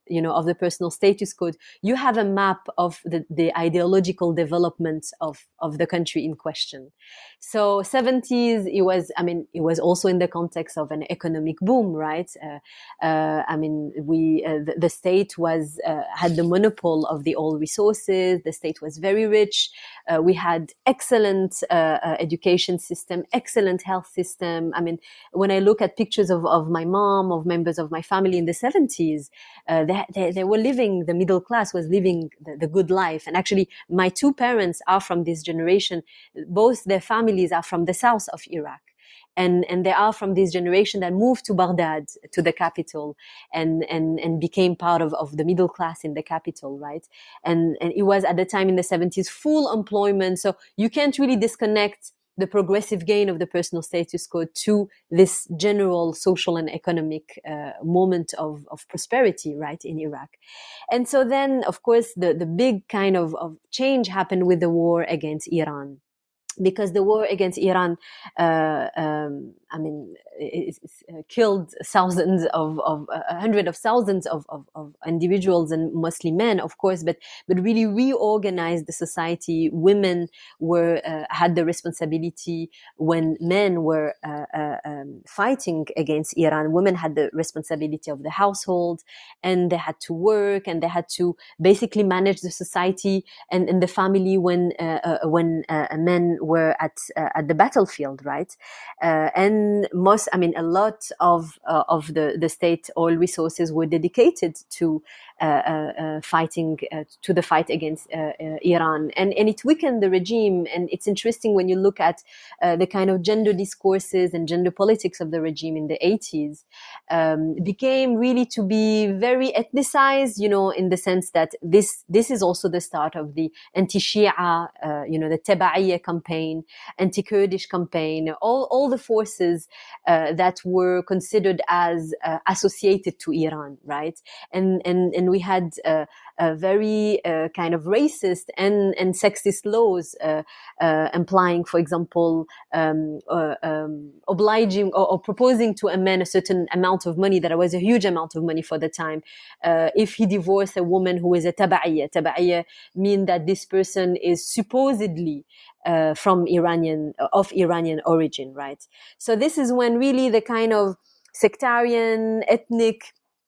you know, of the personal status code, you have a map of the, the ideological development of, of the country in question. So seventies, it was, I mean, it was also in the context of an economic boom, right? Uh, uh, I mean, we, uh, the, the state was, uh, had the monopoly of the oil resources. The state was very rich. Uh, we had excellent, uh, uh, education system, excellent health system. I mean, when I look at pictures of, of my mom, of members of my family in the seventies, uh, they, they, they were living, the middle class was living the, the good life. And actually, my two parents are from this generation. Both their families are from the south of Iraq. And, and they are from this generation that moved to Baghdad, to the capital, and, and, and became part of, of the middle class in the capital, right? And, and it was at the time in the seventies, full employment. So you can't really disconnect the progressive gain of the personal status code to this general social and economic uh, moment of, of prosperity, right, in Iraq. And so then, of course, the, the big kind of, of change happened with the war against Iran. Because the war against Iran, uh, um, I mean, it, it, it uh, killed thousands of, of uh, hundreds of thousands of, of, of individuals, and mostly men, of course, but but really reorganized the society. Women were uh, had the responsibility when men were uh, uh, um, fighting against Iran. Women had the responsibility of the household, and they had to work, and they had to basically manage the society and, and the family when uh, uh, when uh, men were at uh, at the battlefield, right? Uh, and most, I mean, a lot of uh, of the the state oil resources were dedicated to uh, uh, uh, fighting uh, to the fight against uh, uh, Iran, and and it weakened the regime. And it's interesting when you look at uh, the kind of gender discourses and gender politics of the regime in the eighties. Um, became really to be very ethnicized, you know, in the sense that this this is also the start of the anti-Shia, uh, you know, the Taba'iyya campaign, anti-Kurdish campaign, all all the forces uh, that were considered as uh, associated to Iran, right? And and and we had uh, a very uh, kind of racist and and sexist laws uh, uh, implying, for example, um, uh, um, obliging or, or proposing to a man a certain amount of money, that was a huge amount of money for the time, uh, if he divorced a woman who is a taba'iyya. Taba'iyya mean that this person is supposedly uh, from Iranian, of Iranian origin, right? So this is when really the kind of sectarian, ethnic,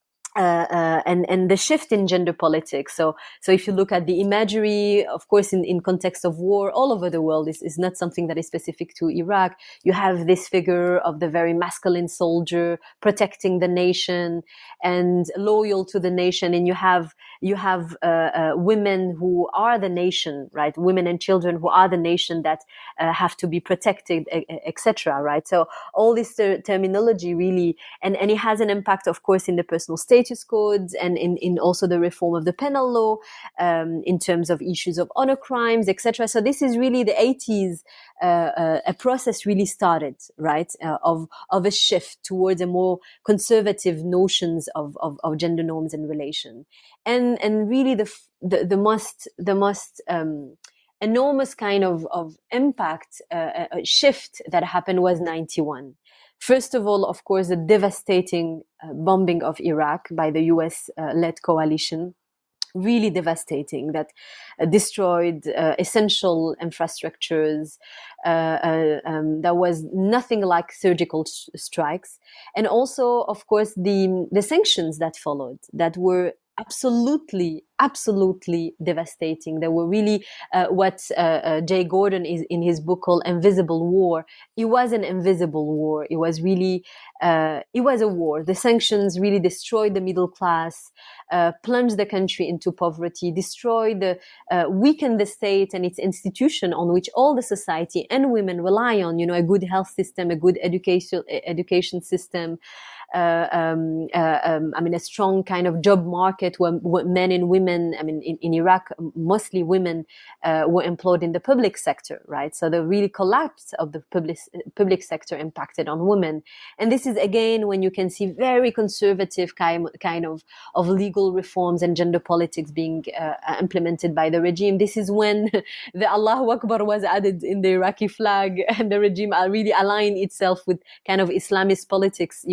Uh, uh, and and the shift in gender politics. So so if you look at the imagery, of course, in, in context of war all over the world, is is not something that is specific to Iraq. You have this figure of the very masculine soldier protecting the nation and loyal to the nation, and you have you have uh, uh, women who are the nation, right? Women and children who are the nation that uh, have to be protected, et cetera. Right? So all this ter- terminology really, and and it has an impact, of course, in the personal state codes and in, in also the reform of the penal law, um, in terms of issues of honor crimes, et cetera. So this is really the eighties. Uh, uh, a process really started, right, uh, of of a shift towards a more conservative notions of of, of gender norms and relation, and and really the the, the most the most um, enormous kind of of impact uh, uh, shift that happened was ninety-one. First of all, of course, the devastating uh, bombing of Iraq by the U S-led uh, coalition, really devastating, that uh, destroyed uh, essential infrastructures. Uh, uh, um, there was nothing like surgical sh- strikes. And also, of course, the, the sanctions that followed, that were absolutely, absolutely devastating. They were really uh, what uh, uh, Jay Gordon is in his book called Invisible War. It was an invisible war. It was really, uh, it was a war. The sanctions really destroyed the middle class, uh, plunged the country into poverty, destroyed the, uh, weakened the state and its institution on which all the society and women rely on, you know, a good health system, a good education, education system, uh, um, uh, um, I mean, a strong kind of job market where, where men and women, I mean, in, in Iraq, mostly women uh, were employed in the public sector, right? So the really collapse of the public, public sector impacted on women. And this is, again, when you can see very conservative kind, kind of, of legal reforms and gender politics being uh, implemented by the regime. This is when the Allahu Akbar was added in the Iraqi flag, and the regime really aligned itself with kind of Islamist politics, you know, in the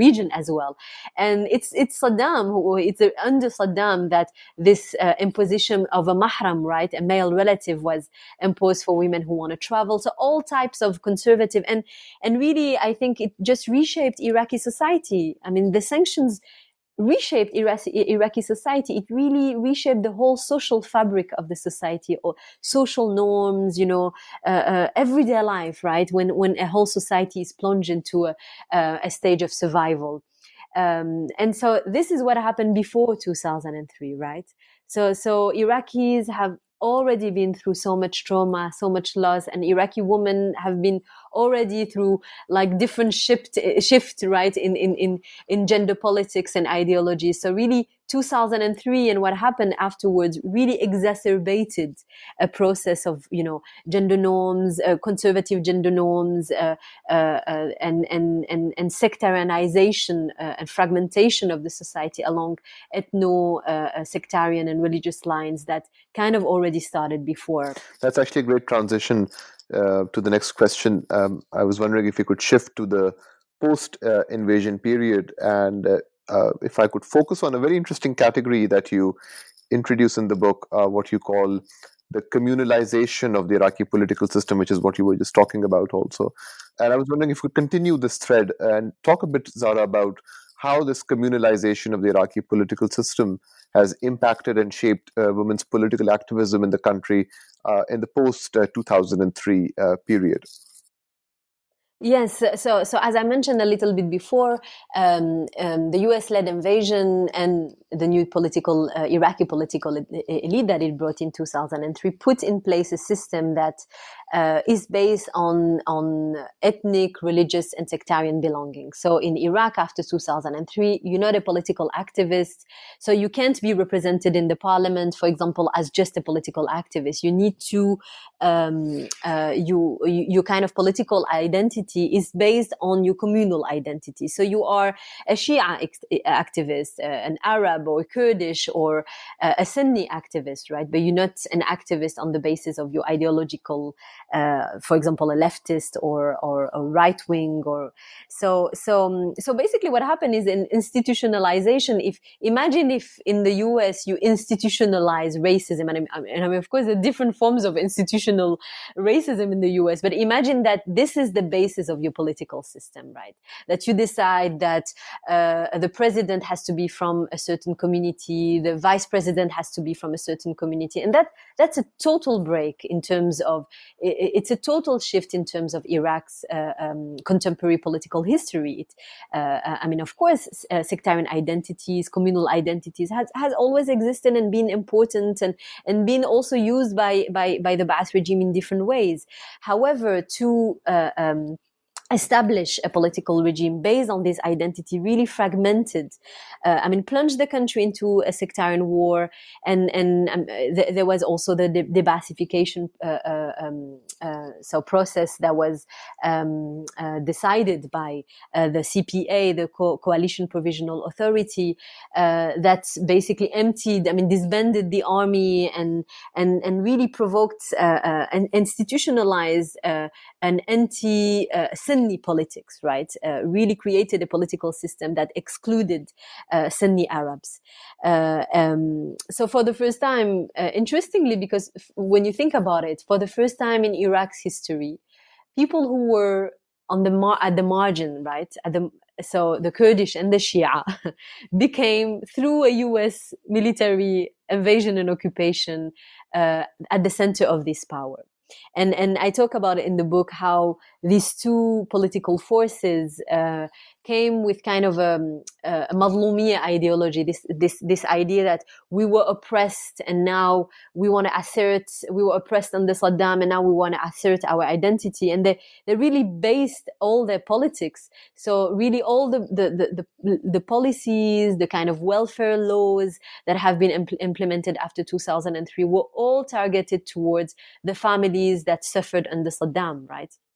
region as well. And it's it's Saddam, who, it's under Saddam that this uh, imposition of a mahram, right, a male relative, was imposed for women who want to travel. So all types of conservative, and and really, I think it just reshaped Iraqi society. I mean, the sanctions reshaped Iraqi society. It really reshaped the whole social fabric of the society, or social norms, you know, uh, uh, everyday life, right? When when a whole society is plunged into a, uh, a stage of survival. Um, and so this is what happened before two thousand three, right? So so Iraqis have already been through so much trauma, so much loss, and Iraqi women have been already through like different shift, shift, right, in, in, in, in gender politics and ideology. So really two thousand three and what happened afterwards really exacerbated a process of, you know, gender norms, uh, conservative gender norms, uh, uh, uh, and, and, and, and sectarianization uh, and fragmentation of the society along ethno, uh, sectarian and religious lines that kind of already started before. That's actually a great transition uh, to the next question. Um, I was wondering if you could shift to the post-invasion uh, period, and uh, uh, if I could focus on a very interesting category that you introduce in the book, uh, what you call the communalization of the Iraqi political system, which is what you were just talking about also. And I was wondering if you could continue this thread and talk a bit, Zahra, about how this communalization of the Iraqi political system has impacted and shaped uh, women's political activism in the country uh, in the post uh, two thousand three uh, period. Yes, so so as I mentioned a little bit before, um, um, the U S-led invasion and the new political uh, Iraqi political elite that it brought in two thousand three put in place a system that uh, is based on on ethnic, religious, and sectarian belonging. So in Iraq after two thousand three, you're not a political activist, so you can't be represented in the parliament, for example, as just a political activist. You need to um, uh, you, you your kind of political identity is based on your communal identity. So you are a Shia ex- activist, uh, an Arab or Kurdish or uh, a Sunni activist, right? But you're not an activist on the basis of your ideological, uh, for example, a leftist or or a right wing, or so so so. Basically, what happened is an institutionalization. If imagine if in the U S you institutionalize racism, and I, and I mean, of course, there are different forms of institutional racism in the U S, but imagine that this is the basis of your political system, right? That you decide that uh, the president has to be from a certain community, the vice president has to be from a certain community, and that that's a total break in terms of it's a total shift in terms of Iraq's uh, um, contemporary political history. It, uh, I mean, of course, uh, sectarian identities, communal identities has has always existed and been important, and and been also used by by by the Ba'ath regime in different ways. However, to uh, um, establish a political regime based on this identity really fragmented, uh, I mean, plunged the country into a sectarian war, and and um, th- there was also the de- de-Baathification uh, uh, um, uh, so process that was um, uh, decided by uh, the C P A, the Co- Coalition Provisional Authority, uh, that basically emptied, I mean, disbanded the army and and and really provoked uh, uh, and institutionalized uh, an anti uh, Sunni politics, right? Uh, really created a political system that excluded uh, Sunni Arabs. Uh, um, so for the first time, uh, interestingly, because f- when you think about it, for the first time in Iraq's history, people who were on the mar- at the margin, right, at the so the Kurdish and the Shia became, through a U S military invasion and occupation, uh, at the center of this power. And and I talk about it in the book how these two political forces uh, came with kind of a, a Mazlumiyya ideology, this this this idea that we were oppressed and now we want to assert, we were oppressed under Saddam and now we want to assert our identity. And they, they really based all their politics. So really all the, the, the, the, the policies, the kind of welfare laws that have been impl- implemented after two thousand three were all targeted towards the families that suffered under Saddam, right?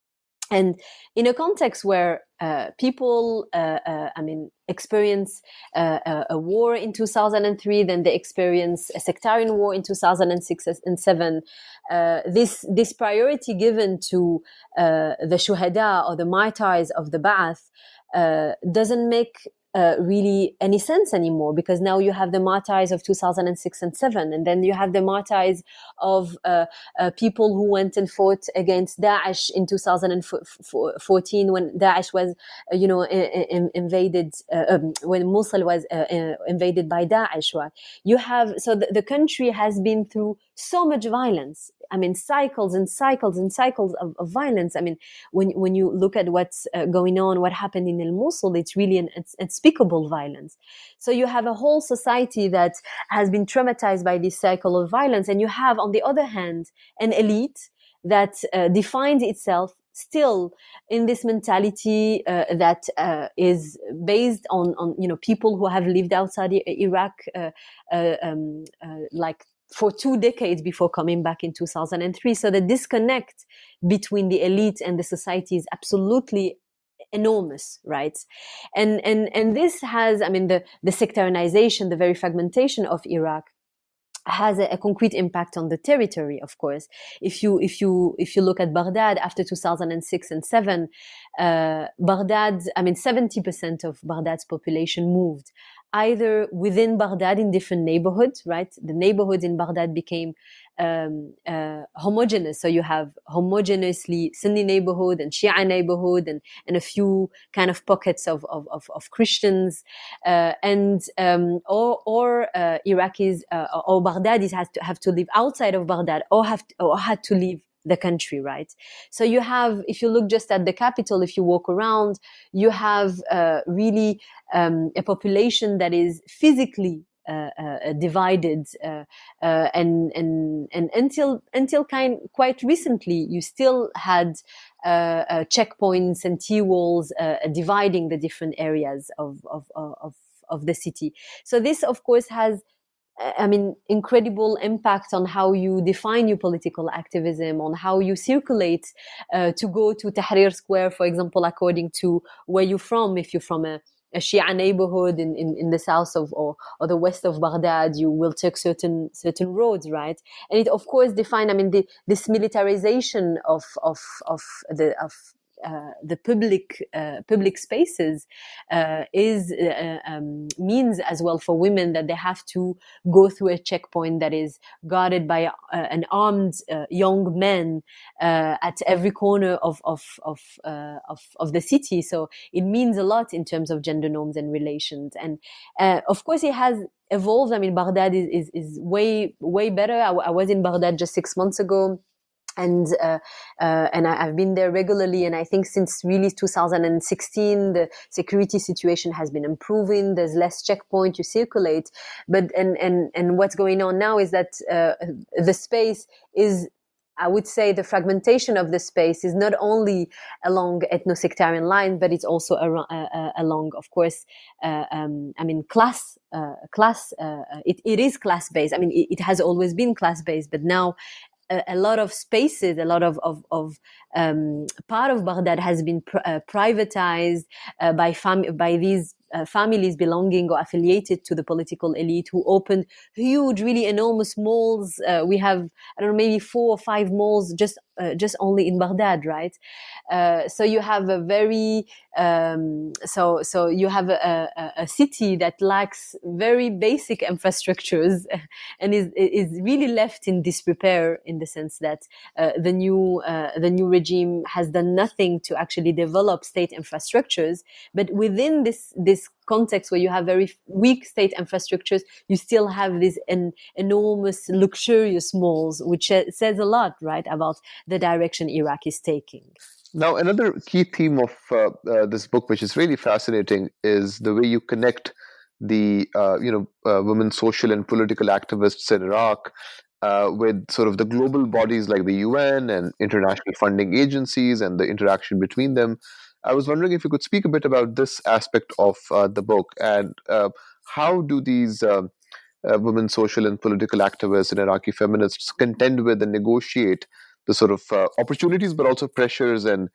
And in a context where uh, people, uh, uh, I mean, experience uh, a, a war in two thousand three, then they experience a sectarian war in two thousand six and seven, uh, this this priority given to uh, the shuhada or the martyrs of the Ba'ath uh, doesn't make Uh, really any sense anymore, because now you have the martyrs of two thousand six and seven, and then you have the martyrs of uh, uh, people who went and fought against Daesh in two thousand fourteen when Daesh was, uh, you know, in, in, invaded, uh, um, when Mosul was uh, uh, invaded by Daesh. Right? You have, so the, the country has been through so much violence. I mean, cycles and cycles and cycles of, of violence. I mean, when when you look at what's uh, going on, what happened in El Mosul, it's really an it's unspeakable violence. So you have a whole society that has been traumatized by this cycle of violence, and you have, on the other hand, an elite that uh, defines itself still in this mentality uh, that uh, is based on on you know people who have lived outside Iraq, uh, uh, um, uh, like. for two decades before coming back in two thousand three. So the disconnect between the elite and the society is absolutely enormous, right? And, and, and this has, I mean, the, the sectarianization, the very fragmentation of Iraq has a, a concrete impact on the territory, of course. If you, if you, if you look at Baghdad after two thousand six and seven, uh, Baghdad, I mean, seventy percent of Baghdad's population moved either within Baghdad in different neighborhoods, right? The neighborhoods in Baghdad became um, uh, homogeneous. So you have homogeneously Sunni neighborhood and Shia neighborhood and, and a few kind of pockets of, of, of, of Christians. Uh, and, um, or, or, uh, Iraqis, uh, or Baghdadis has to have to live outside of Baghdad or have to, or had to leave the country, right? So you have, if you look just at the capital, if you walk around, you have uh, really um, a population that is physically uh, uh, divided, uh, uh, and and and until until kind quite recently, you still had uh, uh, checkpoints and T-walls uh, dividing the different areas of of of of the city. So this, of course, has, I mean, incredible impact on how you define your political activism, on how you circulate uh, to go to Tahrir Square, for example, according to where you're from. If you're from a, a Shia neighborhood in, in, in the south of or, or the west of Baghdad, you will take certain certain roads, right? And it, of course, define. I mean, the, this militarization of of of the of Uh, the public uh, public spaces uh, is uh, um, means as well for women that they have to go through a checkpoint that is guarded by uh, an armed uh, young man uh, at every corner of of of, uh, of of the city. So it means a lot in terms of gender norms and relations. And uh, of course, it has evolved. I mean, Baghdad is is, is way way better. I, I was in Baghdad just six months ago. And uh, uh, and I, I've been there regularly, and I think since really two thousand sixteen, the security situation has been improving. There's less checkpoint, you circulate, but and and and what's going on now is that uh, the space is, I would say, the fragmentation of the space is not only along ethno-sectarian lines, but it's also ar- uh, along, of course, uh, um, I mean, class, uh, class. Uh, it it is class based. I mean, it, it has always been class based, but now a, a lot of spaces, a lot of of, of um, part of Baghdad has been pr- uh, privatized uh, by fam- by these uh, families belonging or affiliated to the political elite, who opened huge, really enormous malls. Uh, we have, I don't know, maybe four or five malls just uh, just only in Baghdad, right? Uh, so you have a very um, so so you have a, a, a city that lacks very basic infrastructures and is is really left in disrepair, in the sense that uh, the new uh, the new regime has done nothing to actually develop state infrastructures. But within this this context where you have very weak state infrastructures, you still have these en- enormous luxurious malls, which says a lot, right, about the direction Iraq is taking. Now, another key theme of uh, uh, this book, which is really fascinating, is the way you connect the uh, you know uh, women social and political activists in Iraq uh, with sort of the global bodies like the U N and international funding agencies and the interaction between them. I was wondering if you could speak a bit about this aspect of uh, the book, and uh, how do these uh, uh, women social and political activists and Iraqi feminists contend with and negotiate the sort of uh, opportunities, but also pressures and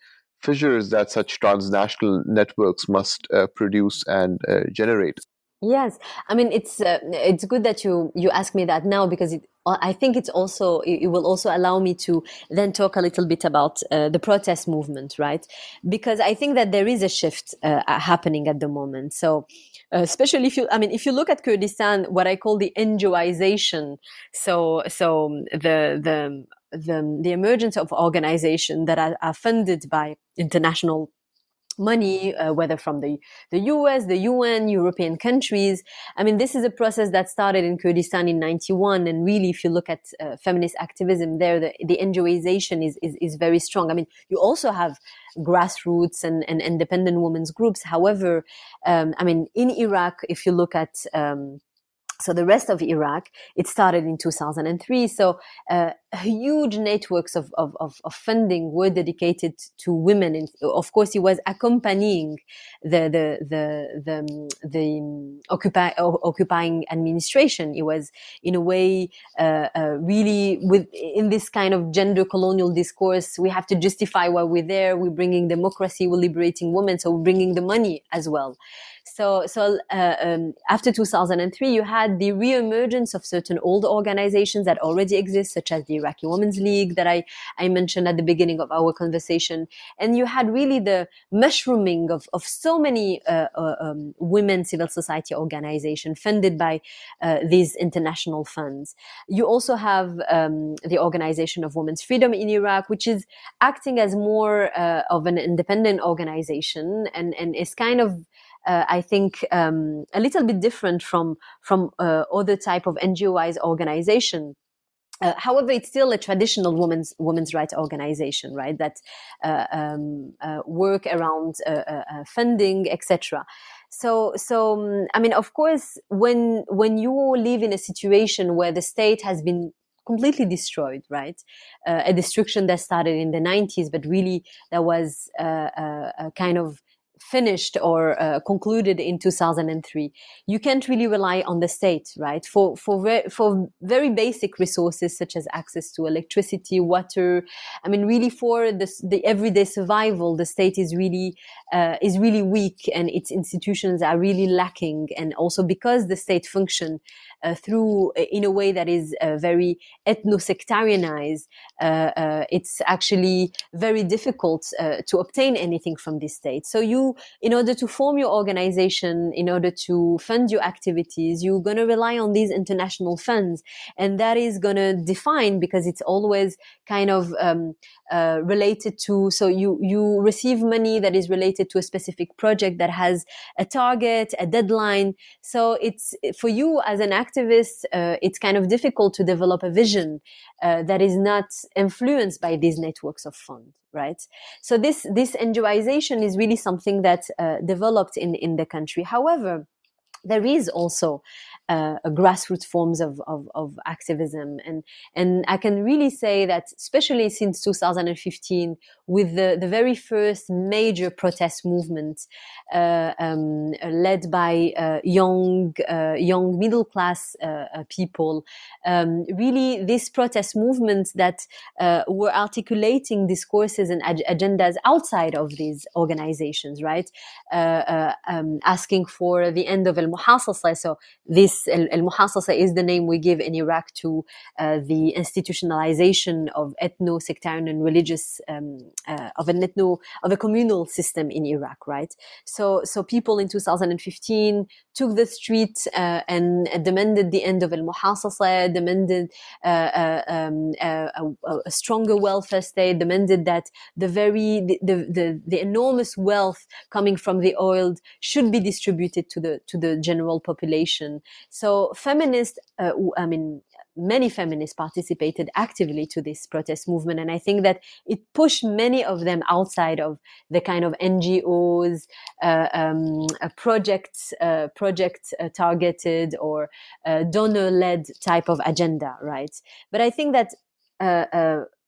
fissures that such transnational networks must uh, produce and uh, generate. Yes, I mean it's uh, it's good that you you ask me that now, because it, I think it's also it will also allow me to then talk a little bit about uh, the protest movement, right? Because I think that there is a shift uh, happening at the moment. So uh, especially if you, I mean, if you look at Kurdistan, what I call the NGOization, so so the the the the emergence of organizations that are, are funded by international money, uh, whether from the, the U S, the U N, European countries. I mean, this is a process that started in Kurdistan in ninety-one. And really, if you look at uh, feminist activism there, the, the NGOization is, is, is very strong. I mean, you also have grassroots and, and independent women's groups. However, um, I mean, in Iraq, if you look at, um, so the rest of Iraq, it started in two thousand three. So uh, huge networks of, of, of funding were dedicated to women. And of course, he was accompanying the the the the, the occupy, occupying administration. It was in a way uh, uh, really with in this kind of gender colonial discourse. We have to justify why we're there. We're bringing democracy. We're liberating women. So we're bringing the money as well. So, so uh, um, after two thousand three, you had the re-emergence of certain old organizations that already exist, such as the Iraqi Women's League that I, I mentioned at the beginning of our conversation. And you had really the mushrooming of, of so many uh, uh, um, women civil society organizations funded by uh, these international funds. You also have um, the Organization of Women's Freedom in Iraq, which is acting as more uh, of an independent organization and, and is kind of Uh, I think um, a little bit different from from uh, other type of NGOized organization. Uh, however, it's still a traditional women's women's rights organization, right? That uh, um, uh, work around uh, uh, funding, et cetera. So, so um, I mean, of course, when when you live in a situation where the state has been completely destroyed, right? Uh, a destruction that started in the nineties, but really that was uh, a, a kind of finished or uh, concluded in two thousand three. You can't really rely on the state, right? For for ve- for very basic resources such as access to electricity, water. I mean, really for the the everyday survival, the state is really uh, is really weak, and its institutions are really lacking. And also because the state function uh, through in a way that is uh, very ethno-sectarianized, uh, uh, it's actually very difficult uh, to obtain anything from this state. So you in order to form your organization, in order to fund your activities, you're going to rely on these international funds. And that is going to define, because it's always kind of um, uh, related to, so you, you receive money that is related to a specific project that has a target, a deadline. So it's, for you as an activist, uh, it's kind of difficult to develop a vision uh, that is not influenced by these networks of funds. Right. So this, this NGOization is really something that uh, developed in, in the country. However, there is also uh, a grassroots forms of, of, of activism. And, and I can really say that, especially since two thousand fifteen, with the, the very first major protest movement, uh, um, led by uh, young, uh, young middle class uh, uh, people, um, really this protest movement that uh, were articulating discourses and ag- agendas outside of these organizations, right? Uh, uh, um, asking for the end of al-muhassasa. So this al-muhassasa is the name we give in Iraq to uh, the institutionalization of ethno-sectarian and religious um, uh, of an ethno of a communal system in Iraq, right? So so people in two thousand fifteen took the street uh, and demanded the end of al-muhassasa, demanded uh, uh, um, uh, a, a stronger welfare state, demanded that the very the, the the the enormous wealth coming from the oil should be distributed to the to the general population. So feminists, uh, I mean, many feminists participated actively to this protest movement. And I think that it pushed many of them outside of the kind of N G Os, uh, um, uh, projects, uh, project uh, targeted or uh, donor-led type of agenda, right? But I think that uh, uh,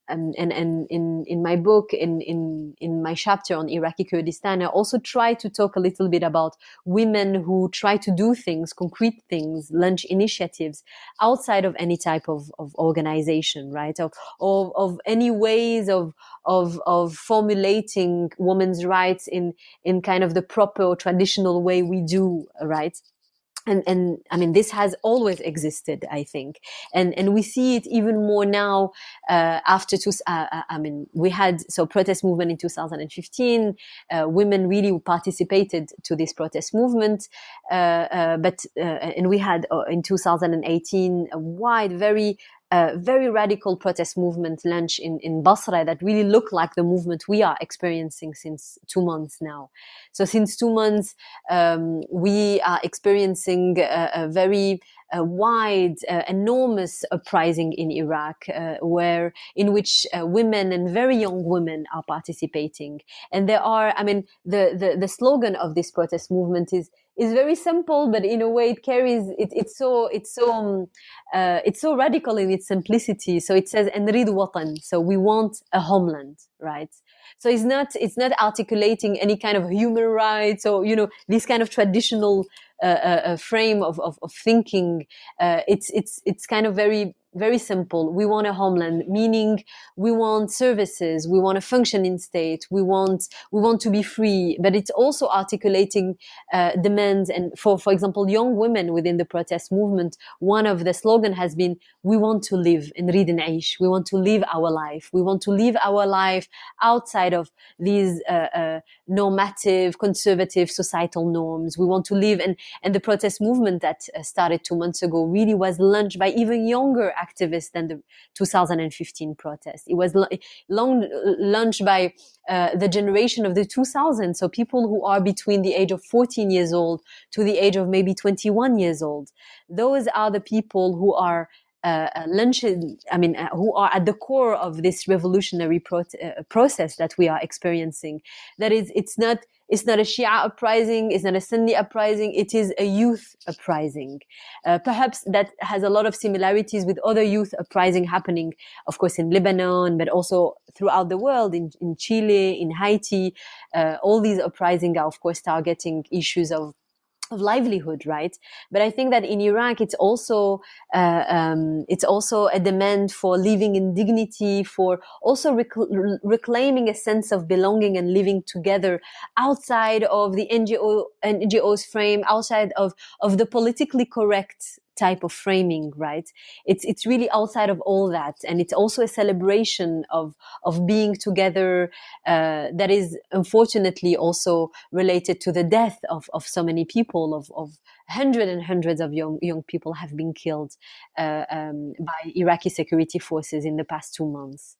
um, and and in in my book, in in in my chapter on Iraqi Kurdistan, I also try to talk a little bit about women who try to do things, concrete things, launch initiatives outside of any type of, of organization, right? Of, of of any ways of of of formulating women's rights in in kind of the proper or traditional way we do, right? And, and I mean, this has always existed, I think. And, and we see it even more now, uh, after two, uh, I mean, we had, so protest movement in two thousand fifteen, uh, women really participated to this protest movement. Uh, uh, but, uh, and we had uh, in two thousand eighteen a wide, very, Uh, very radical protest movement launch in, in Basra that really looked like the movement we are experiencing since two months now. So since two months, um, we are experiencing a, a very uh, wide, uh, enormous uprising in Iraq, uh, where in which uh, women and very young women are participating. And there are, I mean, the, the, the slogan of this protest movement is is very simple, but in a way it carries it, it's so it's so um, uh, it's so radical in its simplicity. So it says "Nrid Watan," so we want a homeland, right? So it's not it's not articulating any kind of human rights or you know this kind of traditional uh, uh, frame of of, of thinking. Uh, it's it's it's kind of very very simple. We want a homeland, meaning we want services, we want a functioning state, we want we want to be free. But it's also articulating uh, demands. And for for example, young women within the protest movement, one of the slogan has been, "We want to live in Nrid Naish. We want to live our life. We want to live our life outside of these uh, uh, normative, conservative societal norms. We want to live." And and the protest movement that uh, started two months ago really was launched by even younger activists than the two thousand fifteen protest. It was long launched by uh, the generation of the two thousands, so people who are between the age of fourteen years old to the age of maybe twenty-one years old. Those are the people who are uh, launching, I mean, uh, who are at the core of this revolutionary pro- uh, process that we are experiencing. That is, it's not It's not a Shia uprising, it's not a Sunni uprising, it is a youth uprising. Uh, perhaps that has a lot of similarities with other youth uprising happening, of course, in Lebanon, but also throughout the world, in, in Chile, in Haiti. Uh, all these uprisings are, of course, targeting issues of of livelihood, right? But I think that in Iraq, it's also uh, um, it's also a demand for living in dignity, for also rec- reclaiming a sense of belonging and living together outside of the N G O N G O's frame, outside of of the politically correct type of framing, right? It's it's really outside of all that, and it's also a celebration of of being together. Uh, that is unfortunately also related to the death of of so many people. Of of hundreds and hundreds of young young people have been killed uh, um, by Iraqi security forces in the past two months.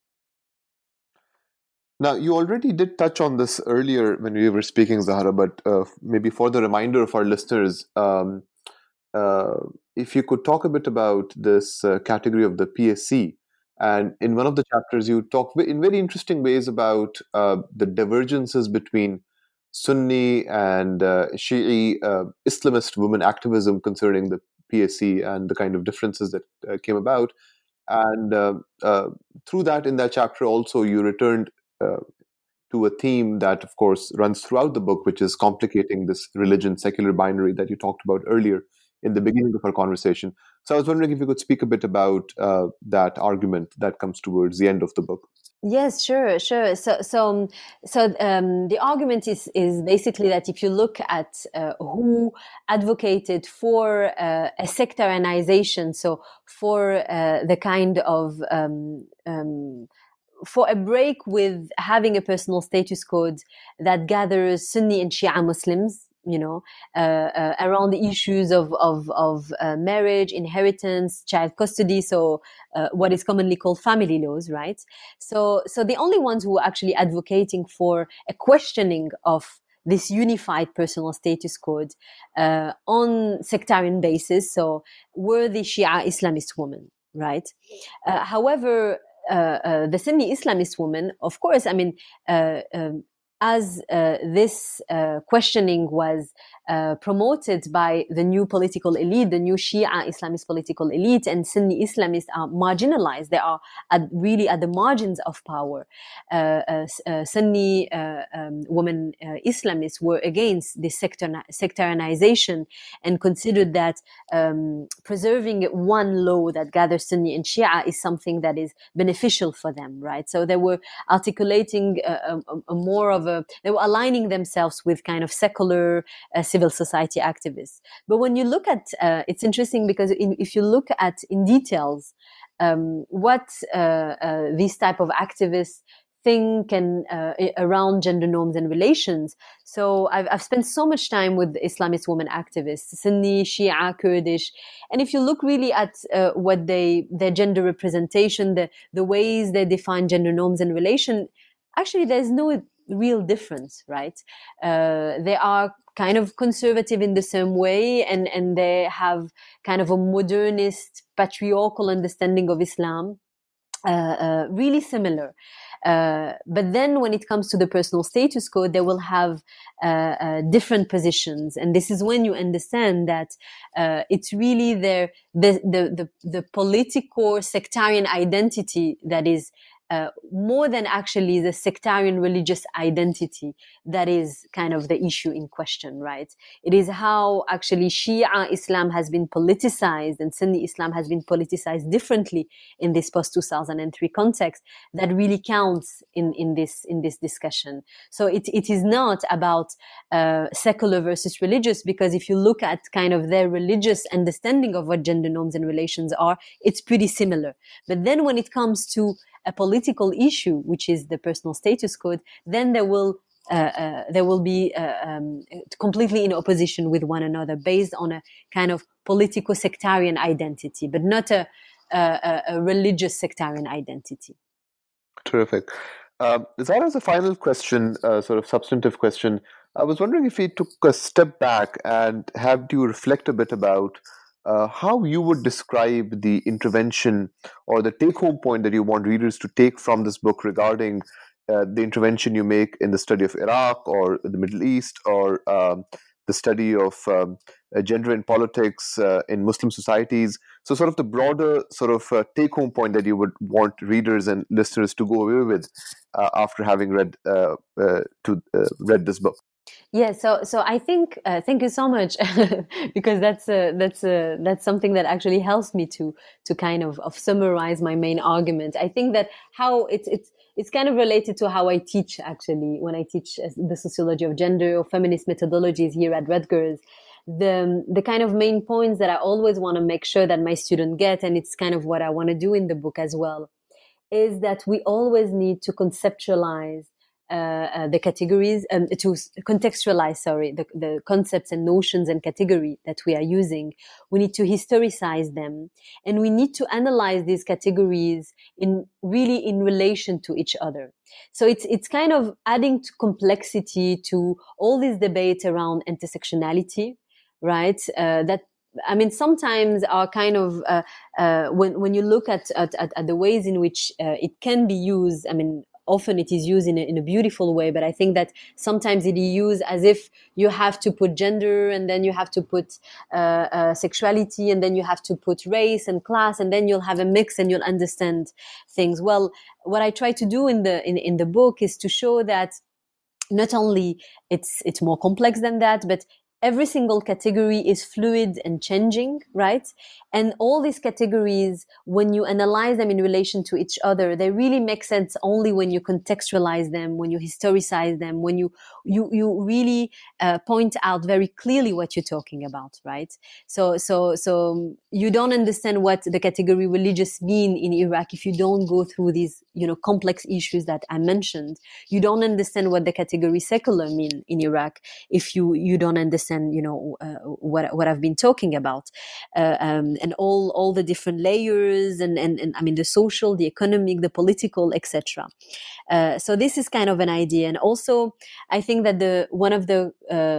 Now, you already did touch on this earlier when we were speaking, Zahra, but uh, maybe for the reminder of our listeners. Um, Uh, if you could talk a bit about this uh, category of the P S C. And in one of the chapters, you talk in very interesting ways about uh, the divergences between Sunni and uh, Shi'i uh, Islamist women activism concerning the P S C and the kind of differences that uh, came about. And uh, uh, through that, in that chapter also, you returned uh, to a theme that, of course, runs throughout the book, which is complicating this religion-secular binary that you talked about earlier in the beginning of our conversation. So I was wondering if you could speak a bit about uh, that argument that comes towards the end of the book. Yes, sure, sure. So, so, so um, the argument is is basically that if you look at uh, who advocated for uh, a sectarianization, so for uh, the kind of um, um, for a break with having a personal status code that gathers Sunni and Shia Muslims, you know, uh, uh, around the issues of of, of uh, marriage, inheritance, child custody, so uh, what is commonly called family laws, right? So, so the only ones who are actually advocating for a questioning of this unified personal status code uh, on sectarian basis, so were the Shia Islamist women, right? Uh, however, uh, uh, the Sunni Islamist women, of course, I mean, uh, um, as uh, this uh, questioning was uh, promoted by the new political elite, the new Shia Islamist political elite, and Sunni Islamists are marginalized. They are at, really at the margins of power. Uh, uh, uh, Sunni uh, um, women uh, Islamists were against this sectar- sectarianization and considered that um, preserving one law that gathers Sunni and Shia is something that is beneficial for them, right? So they were articulating a, a, a more of a, they were aligning themselves with kind of secular uh, civil society activists. But when you look at, uh, it's interesting because in, if you look at in details um, what uh, uh, these type of activists think and uh, around gender norms and relations. So I've, I've spent so much time with Islamist women activists, Sunni, Shia, Kurdish, and if you look really at uh, what they, their gender representation, the the ways they define gender norms and relation, actually there's no real difference, right? Uh, they are kind of conservative in the same way, and and they have kind of a modernist, patriarchal understanding of Islam, uh, uh, really similar. Uh, but then when it comes to the personal status code, they will have uh, uh, different positions. And this is when you understand that uh, it's really their, the, the, the, the political sectarian identity that is Uh, more than actually the sectarian religious identity that is kind of the issue in question, right? It is how actually Shia Islam has been politicized and Sunni Islam has been politicized differently in this post two thousand three context that really counts in, in this in this discussion. So it it is not about uh, secular versus religious, because if you look at kind of their religious understanding of what gender norms and relations are, it's pretty similar. But then when it comes to a political issue, which is the personal status code, then there will uh, uh, there will be uh, um, completely in opposition with one another, based on a kind of political sectarian identity, but not a, a, a religious sectarian identity. Terrific. Um, Zahra, as a final question, uh, sort of substantive question, I was wondering if we took a step back and had you reflect a bit about Uh, how you would describe the intervention or the take-home point that you want readers to take from this book regarding uh, the intervention you make in the study of Iraq or the Middle East, or um, the study of um, uh, gender and politics uh, in Muslim societies. So sort of the broader sort of uh, take-home point that you would want readers and listeners to go away with uh, after having read, uh, uh, to, uh, read this book. Yeah, so so I think uh, thank you so much because that's uh, that's uh, that's something that actually helps me to to kind of, of summarize my main argument. I think that how it's it's it's kind of related to how I teach, actually, when I teach the sociology of gender or feminist methodologies here at Rutgers. The the kind of main points that I always want to make sure that my students get, and it's kind of what I want to do in the book as well, is that we always need to conceptualize Uh, uh, the categories, um, to contextualize, sorry, the, the concepts and notions and category that we are using. We need to historicize them, and we need to analyze these categories in really in relation to each other. So it's it's kind of adding to complexity to all this debate around intersectionality, right? Uh, that I mean, sometimes are kind of uh, uh, when when you look at at, at the ways in which uh, it can be used. I mean, often it is used in a, in a beautiful way, but I think that sometimes it is used as if you have to put gender, and then you have to put uh, uh, sexuality, and then you have to put race and class, and then you'll have a mix and you'll understand things. Well, what I try to do in the in, in the book is to show that not only it's it's more complex than that, but every single category is fluid and changing, right? And all these categories, when you analyze them in relation to each other, they really make sense only when you contextualize them, when you historicize them, when you you you really uh, point out very clearly what you're talking about, right? So so so you don't understand what the category religious mean in Iraq if you don't go through these, you know, complex issues that I mentioned. You don't understand what the category secular mean in Iraq if you you don't understand, you know, uh, what what I've been talking about, uh, um, and all all the different layers, and, and and I mean the social, the economic, the political, et cetera. Uh, so this is kind of an idea, and also I think that the one of the uh,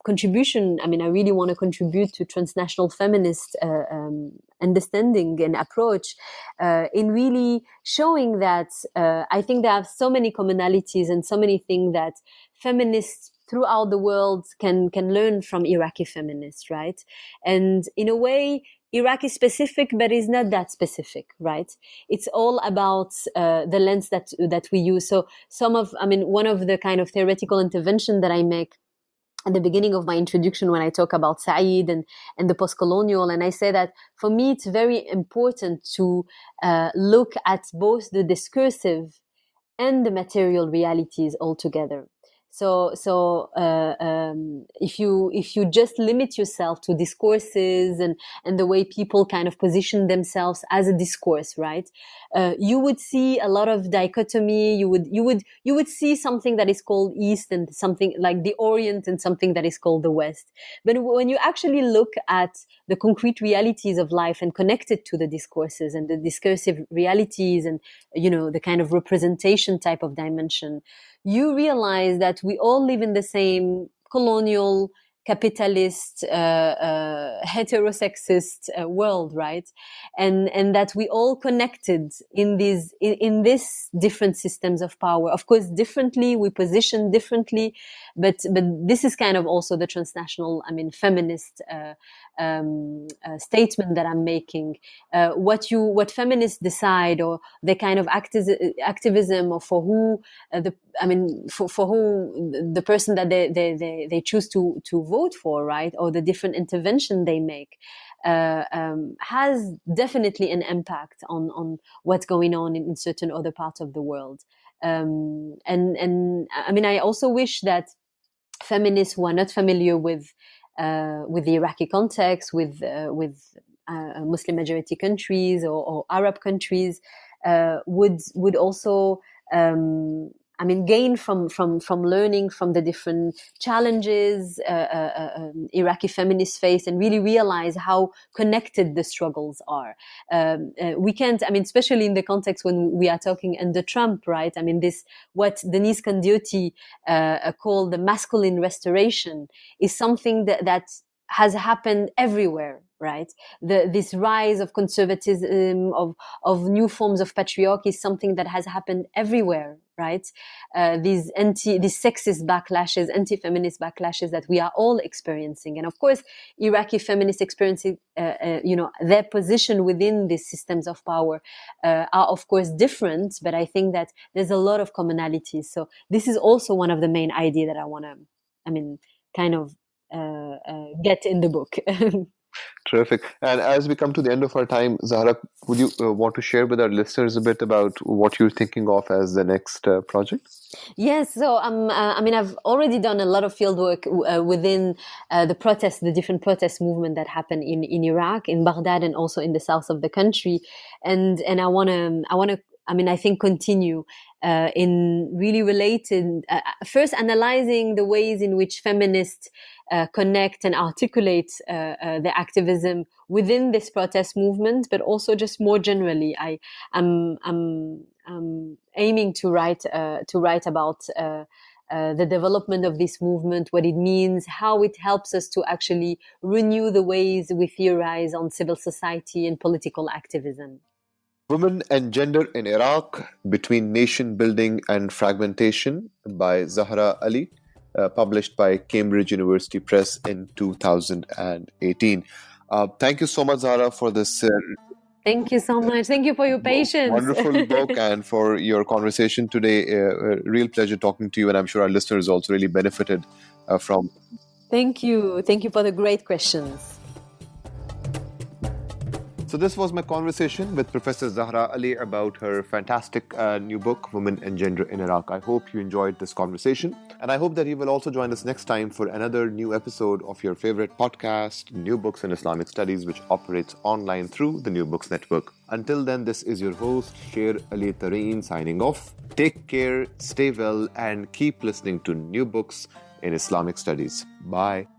contribution, I mean, I really want to contribute to transnational feminist uh, um, understanding and approach uh, in really showing that uh, I think there are so many commonalities and so many things that feminists throughout the world can can learn from Iraqi feminists, right? And in a way, Iraq is specific, but is not that specific, right? It's all about uh, the lens that that we use. So some of, I mean, one of the kind of theoretical intervention that I make at the beginning of my introduction when I talk about Said and, and the post-colonial, and I say that for me it's very important to uh, look at both the discursive and the material realities altogether. So, so uh, um, if you if you just limit yourself to discourses and and the way people kind of position themselves as a discourse, right? Uh, you would see a lot of dichotomy. You would you would you would see something that is called East and something like the Orient and something that is called the West. But when you actually look at the concrete realities of life and connect it to the discourses and the discursive realities and, you know, the kind of representation type of dimension, you realize that we all live in the same colonial, capitalist, uh, uh, heterosexist uh, world, right? And and that we all connected in these in, in this different systems of power. Of course, differently, we position differently, but but this is kind of also the transnational, I mean, feminist uh, um, uh, statement that I'm making. Uh, what you what feminists decide, or the kind of acti- activism, or for who uh, the I mean, for for who the person that they they they, they choose to to vote for, right, or the different intervention they make, uh, um, has definitely an impact on on what's going on in, in certain other parts of the world. Um, and and I mean, I also wish that feminists who are not familiar with uh, with the Iraqi context, with uh, with uh, Muslim majority countries or, or Arab countries, uh, would would also um, I mean, gain from from from learning from the different challenges uh, uh, um, Iraqi feminists face, and really realize how connected the struggles are. Um, uh, we can't, I mean, especially in the context when we are talking under Trump, right? I mean, this, what Denise Candioti uh, called the masculine restoration, is something that, that has happened everywhere, right? The, this rise of conservatism, of, of new forms of patriarchy is something that has happened everywhere, right? Uh, these anti, these sexist backlashes, anti-feminist backlashes that we are all experiencing. And of course, Iraqi feminists experiencing, uh, uh, you know, their position within these systems of power uh, are of course different, but I think that there's a lot of commonalities. So this is also one of the main ideas that I want to, I mean, kind of uh, uh, get in the book. Terrific. And as we come to the end of our time, Zahra, would you uh, want to share with our listeners a bit about what you're thinking of as the next uh, project? Yes. So, um, uh, I mean, I've already done a lot of field work uh, within uh, the protests, the different protest movement that happened in, in Iraq, in Baghdad, and also in the south of the country. And, and I want to, I want to, I mean, I think continue uh, in really related, uh, first analyzing the ways in which feminists uh, connect and articulate uh, uh, their activism within this protest movement, but also just more generally. I am I'm, I'm aiming to write uh, to write about uh, uh, the development of this movement, what it means, how it helps us to actually renew the ways we theorize on civil society and political activism. Women and Gender in Iraq, Between Nation Building and Fragmentation by Zahra Ali, uh, published by Cambridge University Press in two thousand eighteen. Uh, thank you so much, Zahra, for this. Uh, thank you so much. Thank you for your patience. Wonderful book and for your conversation today. Uh, a real pleasure talking to you, and I'm sure our listeners also really benefited uh, from. Thank you. Thank you for the great questions. So this was my conversation with Professor Zahra Ali about her fantastic uh, new book, Women and Gender in Iraq. I hope you enjoyed this conversation. And I hope that you will also join us next time for another new episode of your favorite podcast, New Books in Islamic Studies, which operates online through the New Books Network. Until then, this is your host, Sher Ali Tareen, signing off. Take care, stay well, and keep listening to New Books in Islamic Studies. Bye.